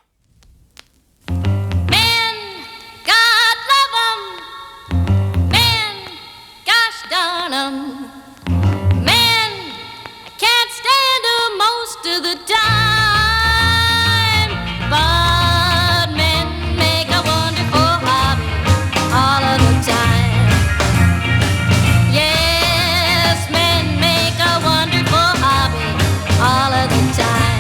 God love 'em. Men, gosh darn 'em. Men, I can't stand 'em most of the time. But men make a wonderful hobby all of the time. Yes, men make a wonderful hobby all of the time.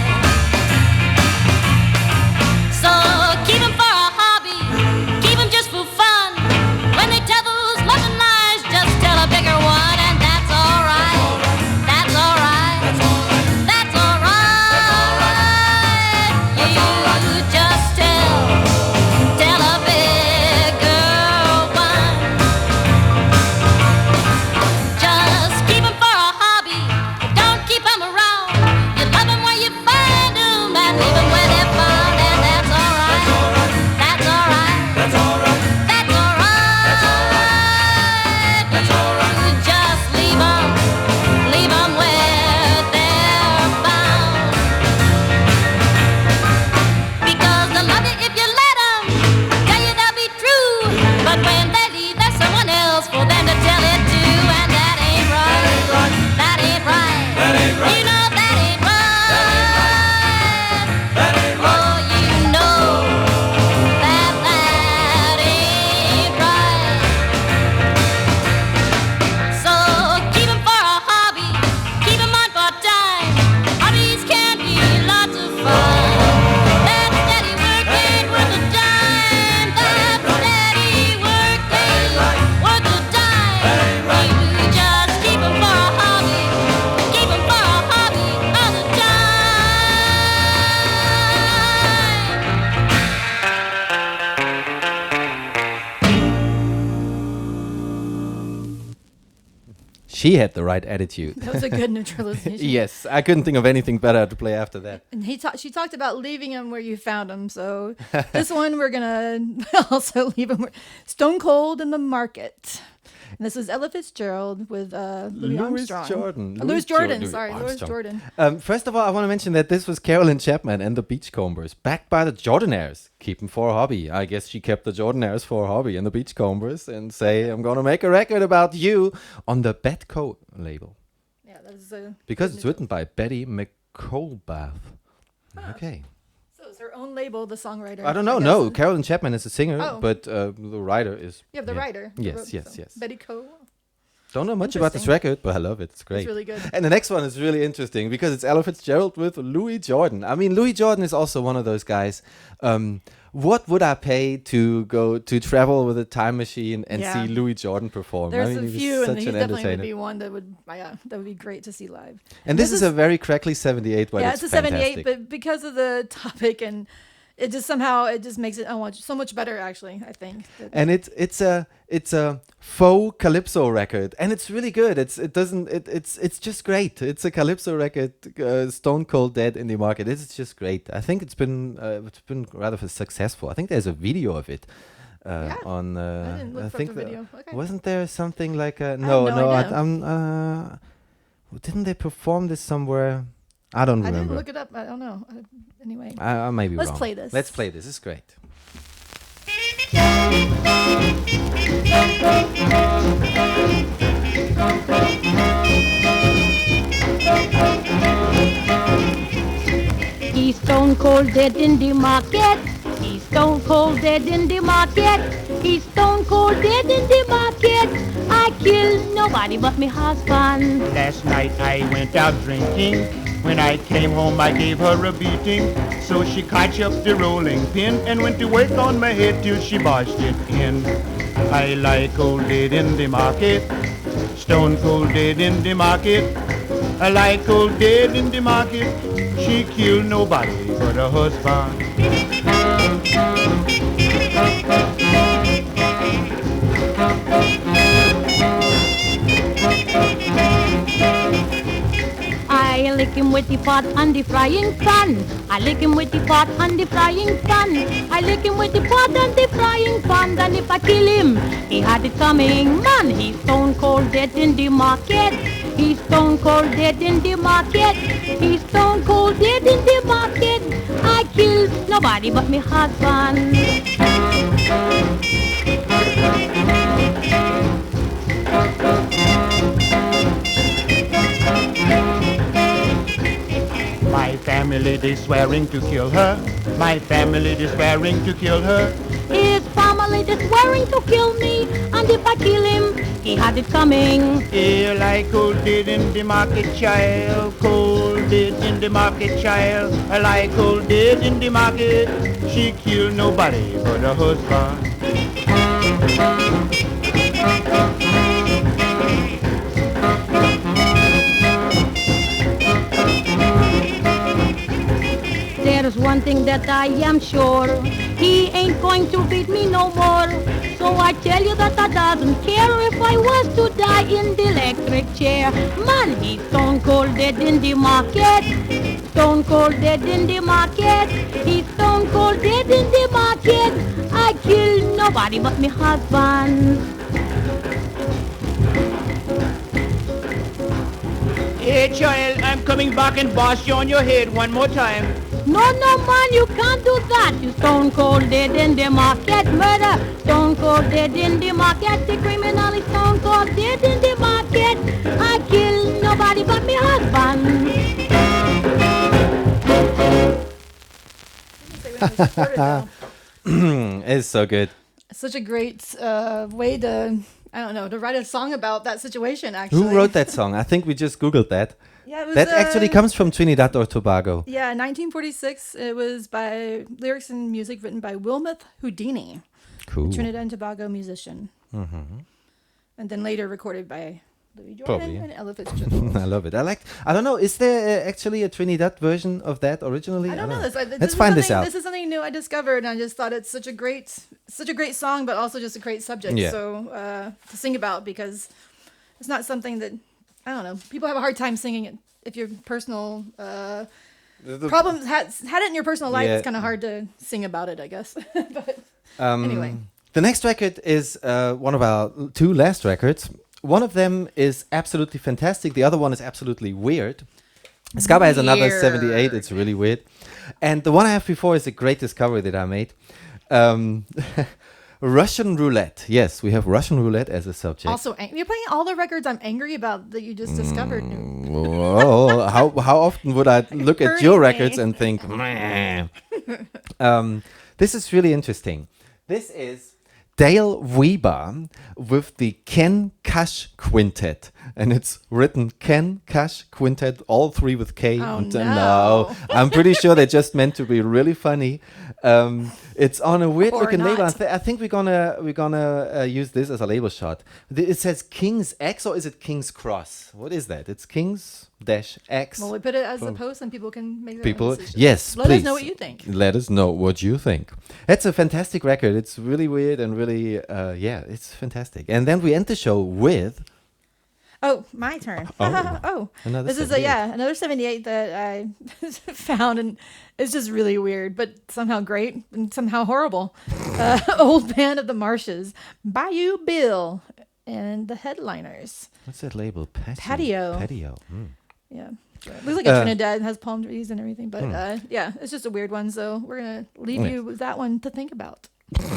So keep 'em for a hobby, keep 'em just for fun. When they tell those loving lies, just tell a bigger one, and that's alright. That's alright. That's alright. You just tell a bigger one. Just keep 'em for a hobby, don't keep 'em around. You love 'em where you find 'em and leave 'em where they're found, and that's alright. That's alright. That's alright. That's alright. That's alright. You just leave 'em where they're found. Because they'll love you if you let 'em, tell you they'll be true. But when they leave, there's someone else for them to tell it to, and that ain't right. That ain't right. That ain't right. You know that ain't right. That ain't right. Oh, you know that ain't right. So keep 'em for a hobby, keep 'em on for time. Hobbies can be lots of fun. That steady work ain't worth a dime. That steady work ain't worth a dime. You just keep 'em for a hobby, keep 'em for a hobby all the time. She had the right attitude. That was a good neutralization. Yes, I couldn't think of anything better to play after that. And she talked about leaving him where you found him. So this one we're gonna also leave him Stone Cold in the Market. And this is Ella Fitzgerald with Louis Armstrong. Louis Jordan. Sorry, Louis Jordan. First of all, I want to mention that this was Carolyn Chapman and the Beachcombers, backed by the Jordanaires. Keep 'em for a hobby. I guess she kept the Jordanaires for a hobby and the Beachcombers and say, I'm going to make a record about you on the Betco label. Yeah, that's a... Because it's written by Betty McColbath. Okay. So it's her own label, the songwriter. I don't know. No, Carolyn Chapman is a singer, Oh. but the writer is... You have the writer. who Yes, wrote yes, the song. yes. Betty Coe. Don't know much about this Interesting. record, but I love it. It's great. really good. And the next one is really interesting because it's Ella Fitzgerald with Louis Jordan. I mean, Louis Jordan is also one of those guys. What would I pay to go to travel with a time machine and Yeah. see Louis Jordan perform? There's I mean, a he was few, and such he an definitely would entertainer. be one that would be great to see live. And this is a very crackly 78, but yeah, it's a 78, fantastic. but because of the topic and it just makes it so much better. Actually, I think. And it's a faux calypso record, and it's really good. It's just great. It's a calypso record, Stone Cold Dead in the Market. It's just great. I think it's been rather successful. I think there's a video of it. On I didn't look I for think the video. Okay. Wasn't there something like a no idea. didn't they perform this somewhere? I don't I remember. didn't look it up. I don't know. Anyway, I may be let's wrong. play this. Let's play this. It's great. He's stone cold dead in the market. He's stone cold dead in the market. He's stone cold dead in the market. I killed nobody but me husband. Last night I went out drinking. When I came home I gave her a beating. So she catch up the rolling pin and went to work on my head till she barged it in. I lie cold dead in the market. Stone cold dead in the market. I lie cold dead in the market. She killed nobody but her husband. I lick him with the pot and the frying pan. I lick him with the pot and the frying pan. I lick him with the pot and the frying pan. Then if I kill him, he had it coming. Man, he's stone cold dead in the market. He's stone cold dead in the market. He's stone cold dead in the market. I killed nobody but me husband. My family, they swearing to kill her. My family, they swearing to kill her. His family is swearing to kill me, and if I kill him, he had it coming. Here like cold dead in the market, child. Cold dead in the market, child. I like cold dead in the market. She killed nobody but her husband. There's one thing that I am sure, he ain't going to beat me no more. So I tell you that I doesn't care if I was to die in the electric chair. Man, he's stone cold dead in the market. Stone cold dead in the market. He's stone cold dead in the market. I killed nobody but me husband. Hey child, I'm coming back and boss you on your head one more time. No, no, man, you can't do that. You stone cold dead in the market. Murder, stone cold dead in the market. The criminal is stone cold dead in the market. I kill nobody but me husband. It's so good. Such a great way to, I don't know, to write a song about that situation, actually. Who wrote that song? I think we just Googled that. Yeah, it was, that actually comes from Trinidad or Tobago. Yeah, 1946. It was by lyrics and music written by Wilmoth Houdini, Cool. a Trinidad and Tobago musician. Mm-hmm. And then later recorded by Louis Jordan Probably. and Ella Fitzgerald. I love it. I don't know. Is there actually a Trinidad version of that originally? I don't know. Let's find this out. This is something new I discovered, and I just thought it's such a great song, but also just a great subject. Yeah. So to sing about, because it's not something that, I don't know, people have a hard time singing it. If your personal problems had it in your personal life, Yeah. it's kind of hard to sing about it, I guess. But anyway. The next record is one of our two last records. One of them is absolutely fantastic. The other one is absolutely weird. Scaba has another 78. It's really weird. And the one I have before is a great discovery that I made. Russian Roulette. Yes, we have Russian Roulette as a subject. Also, you're playing all the records I'm angry about that you just discovered. Whoa, how often would I look at your records and think, meh. This is really interesting. This is Dale Weber with the Ken Cash Quintet. And it's written Ken Cash Quintet, all three with K. Oh, No, I'm pretty sure they just meant to be really funny. It's on a weird Or looking label. not. I think we're gonna use this as a label shot. It says King's X, or is it King's Cross? What is that? It's King's dash X. Well, we put it as a from post, and people can make their people. own decisions. Yes, Let please. us know what you think. Let us know what you think. It's a fantastic record. It's really weird and really, yeah, it's fantastic. And then we end the show with. Oh, my turn. Oh, another This is 78. another 78 that I found, and it's just really weird, but somehow great and somehow horrible. Old Band of the Marshes, Bayou Bill, and the Headliners. What's that label? Patio. Patio. Mm. Yeah. Looks like a Trinidad, has palm trees and everything, but yeah, it's just a weird one. So we're gonna leave Nice. you with that one to think about.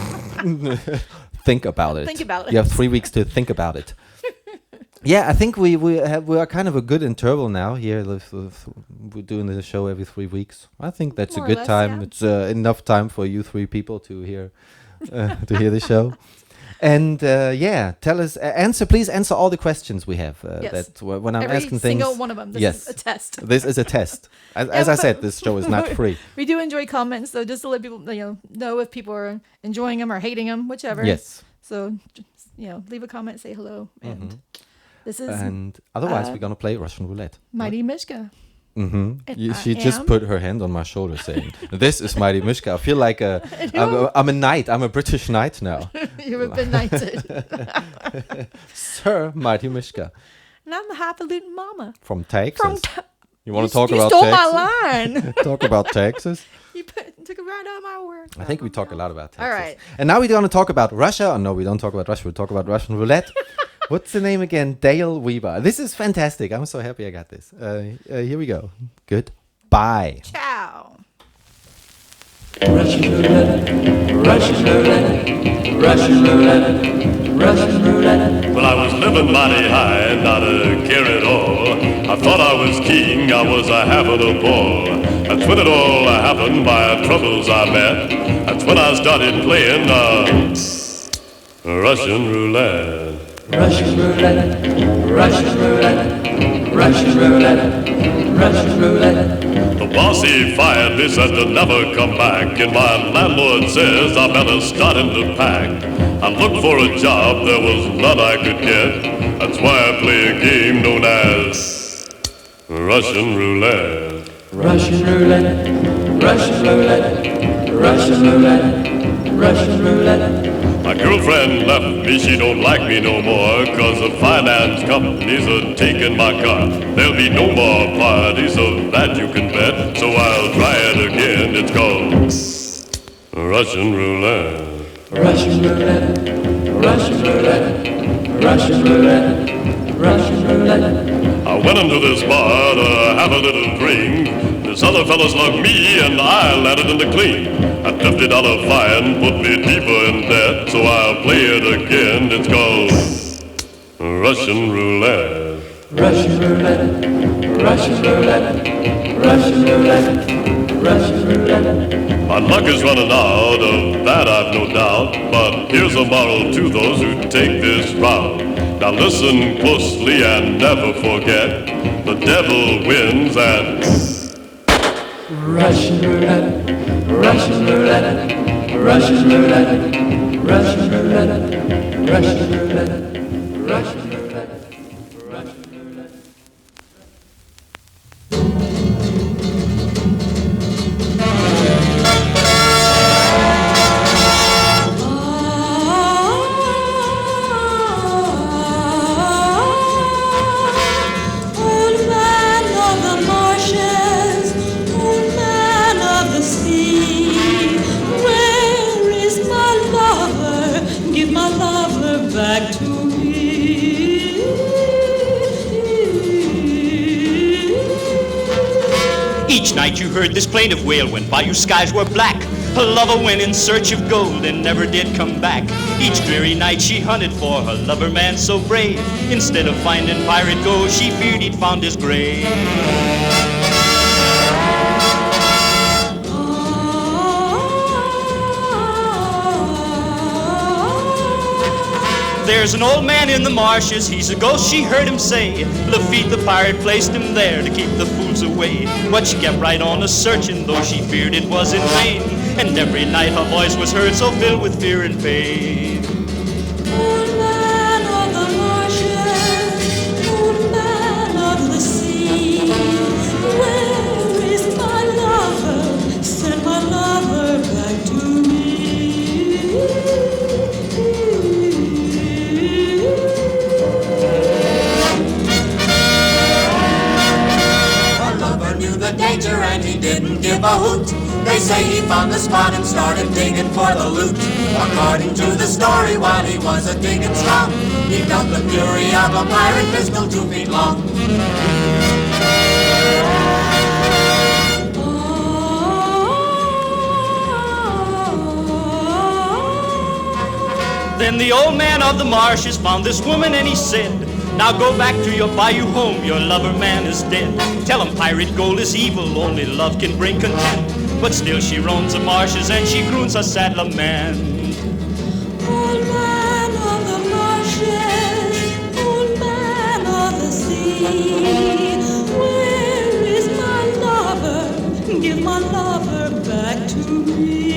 Think about it. Think about it. You have 3 weeks to think about it. Yeah, I think we are kind of a good interval now here. We're doing the show every 3 weeks. I think that's More a or good less, time. yeah. It's enough time for you 3 people to hear the show. And yeah, tell us, please answer all the questions we have. Yes. That when I'm Every asking things. single one of them. This yes, is a test. This is a test. As I said, this show is not free. We do enjoy comments, so just to let people know if people are enjoying them or hating them, whichever. Yes. So just, leave a comment, say hello, and this is. And otherwise, we're gonna play Russian Roulette. Mighty Mishka. Mm-hmm. And She I just am- put her hand on my shoulder, saying, "This is Mighty Mishka." I feel like I'm a knight. I'm a British knight now. You have been knighted. Sir Mighty Mishka And I'm the highfalutin mama. from Texas. You want to talk you about stole Texas? my line. Talk about Texas. You took it right out of my word. I think we talk a lot about Texas. All right. And now we're going to talk about Russia. Oh, no, we don't talk about Russia. We talk about Russian roulette. What's the name again? Dale Weber. This is fantastic. I'm so happy I got this. Here we go. Goodbye. Ciao. Russian roulette, Russian roulette, Russian roulette, Russian roulette. Well, I was living mighty high, not a care at all. I thought I was king, I was a having a ball. That's when it all happened, by troubles I met. That's when I started playing Russian roulette. Russian roulette, Russian roulette, Russian roulette, Russian roulette. The boss, he fired me, said to never come back. And my landlord says I better start in to pack. I looked for a job, there was none I could get. That's why I play a game known as Russian roulette. Russian roulette, Russian roulette, Russian roulette, Russian roulette. My girlfriend left me, she don't like me no more, 'cause the finance companies are taking my car. There'll be no more parties, of that you can bet. So I'll try it again, it's called Russian roulette. Russian roulette, Russian roulette, Russian roulette, Russian roulette. I went into this bar to have a little drink. This other fellas slugged me and I landed in the clean. A $50 fine put me deeper in debt, so I'll play it again. It's called Russian roulette. Russian roulette, Russian roulette, Russian roulette, Russian roulette. My luck is running out, of that I've no doubt. But here's a moral to those who take this route. Now listen closely and never forget, the devil wins and Russian roulette, Russian roulette, Russian roulette, Russian roulette, Russian roulette, Russian roulette, Russian roulette. Old man of the marshes, old man of the sea, where is my lover? Give my lover back to me. Each night you heard this plaintive wail when bayou skies were black. Her lover went in search of gold and never did come back. Each dreary night she hunted for her lover man so brave. Instead of finding pirate gold, she feared he'd found his grave. There's an old man in the marshes, he's a ghost, she heard him say. Lafitte the pirate placed him there to keep the fools away. But she kept right on a-searching, though she feared it was in vain. And every night her voice was heard, so filled with fear and pain. Old man of the marshes, old man of the sea, where is my lover? Send my lover back to me. Our lover knew the danger and he didn't give a hoot. They say he found the spot and started digging for the loot. According to the story, while he was a-digging strong, he felt the fury of a pirate pistol 2 feet long. Then the old man of the marshes found this woman and he said, now go back to your bayou home, your lover man is dead. Tell him pirate gold is evil, only love can bring content. But still she roams the marshes and she croons her sad lament. Old man of the marshes, old man of the sea, where is my lover? Give my lover back to me.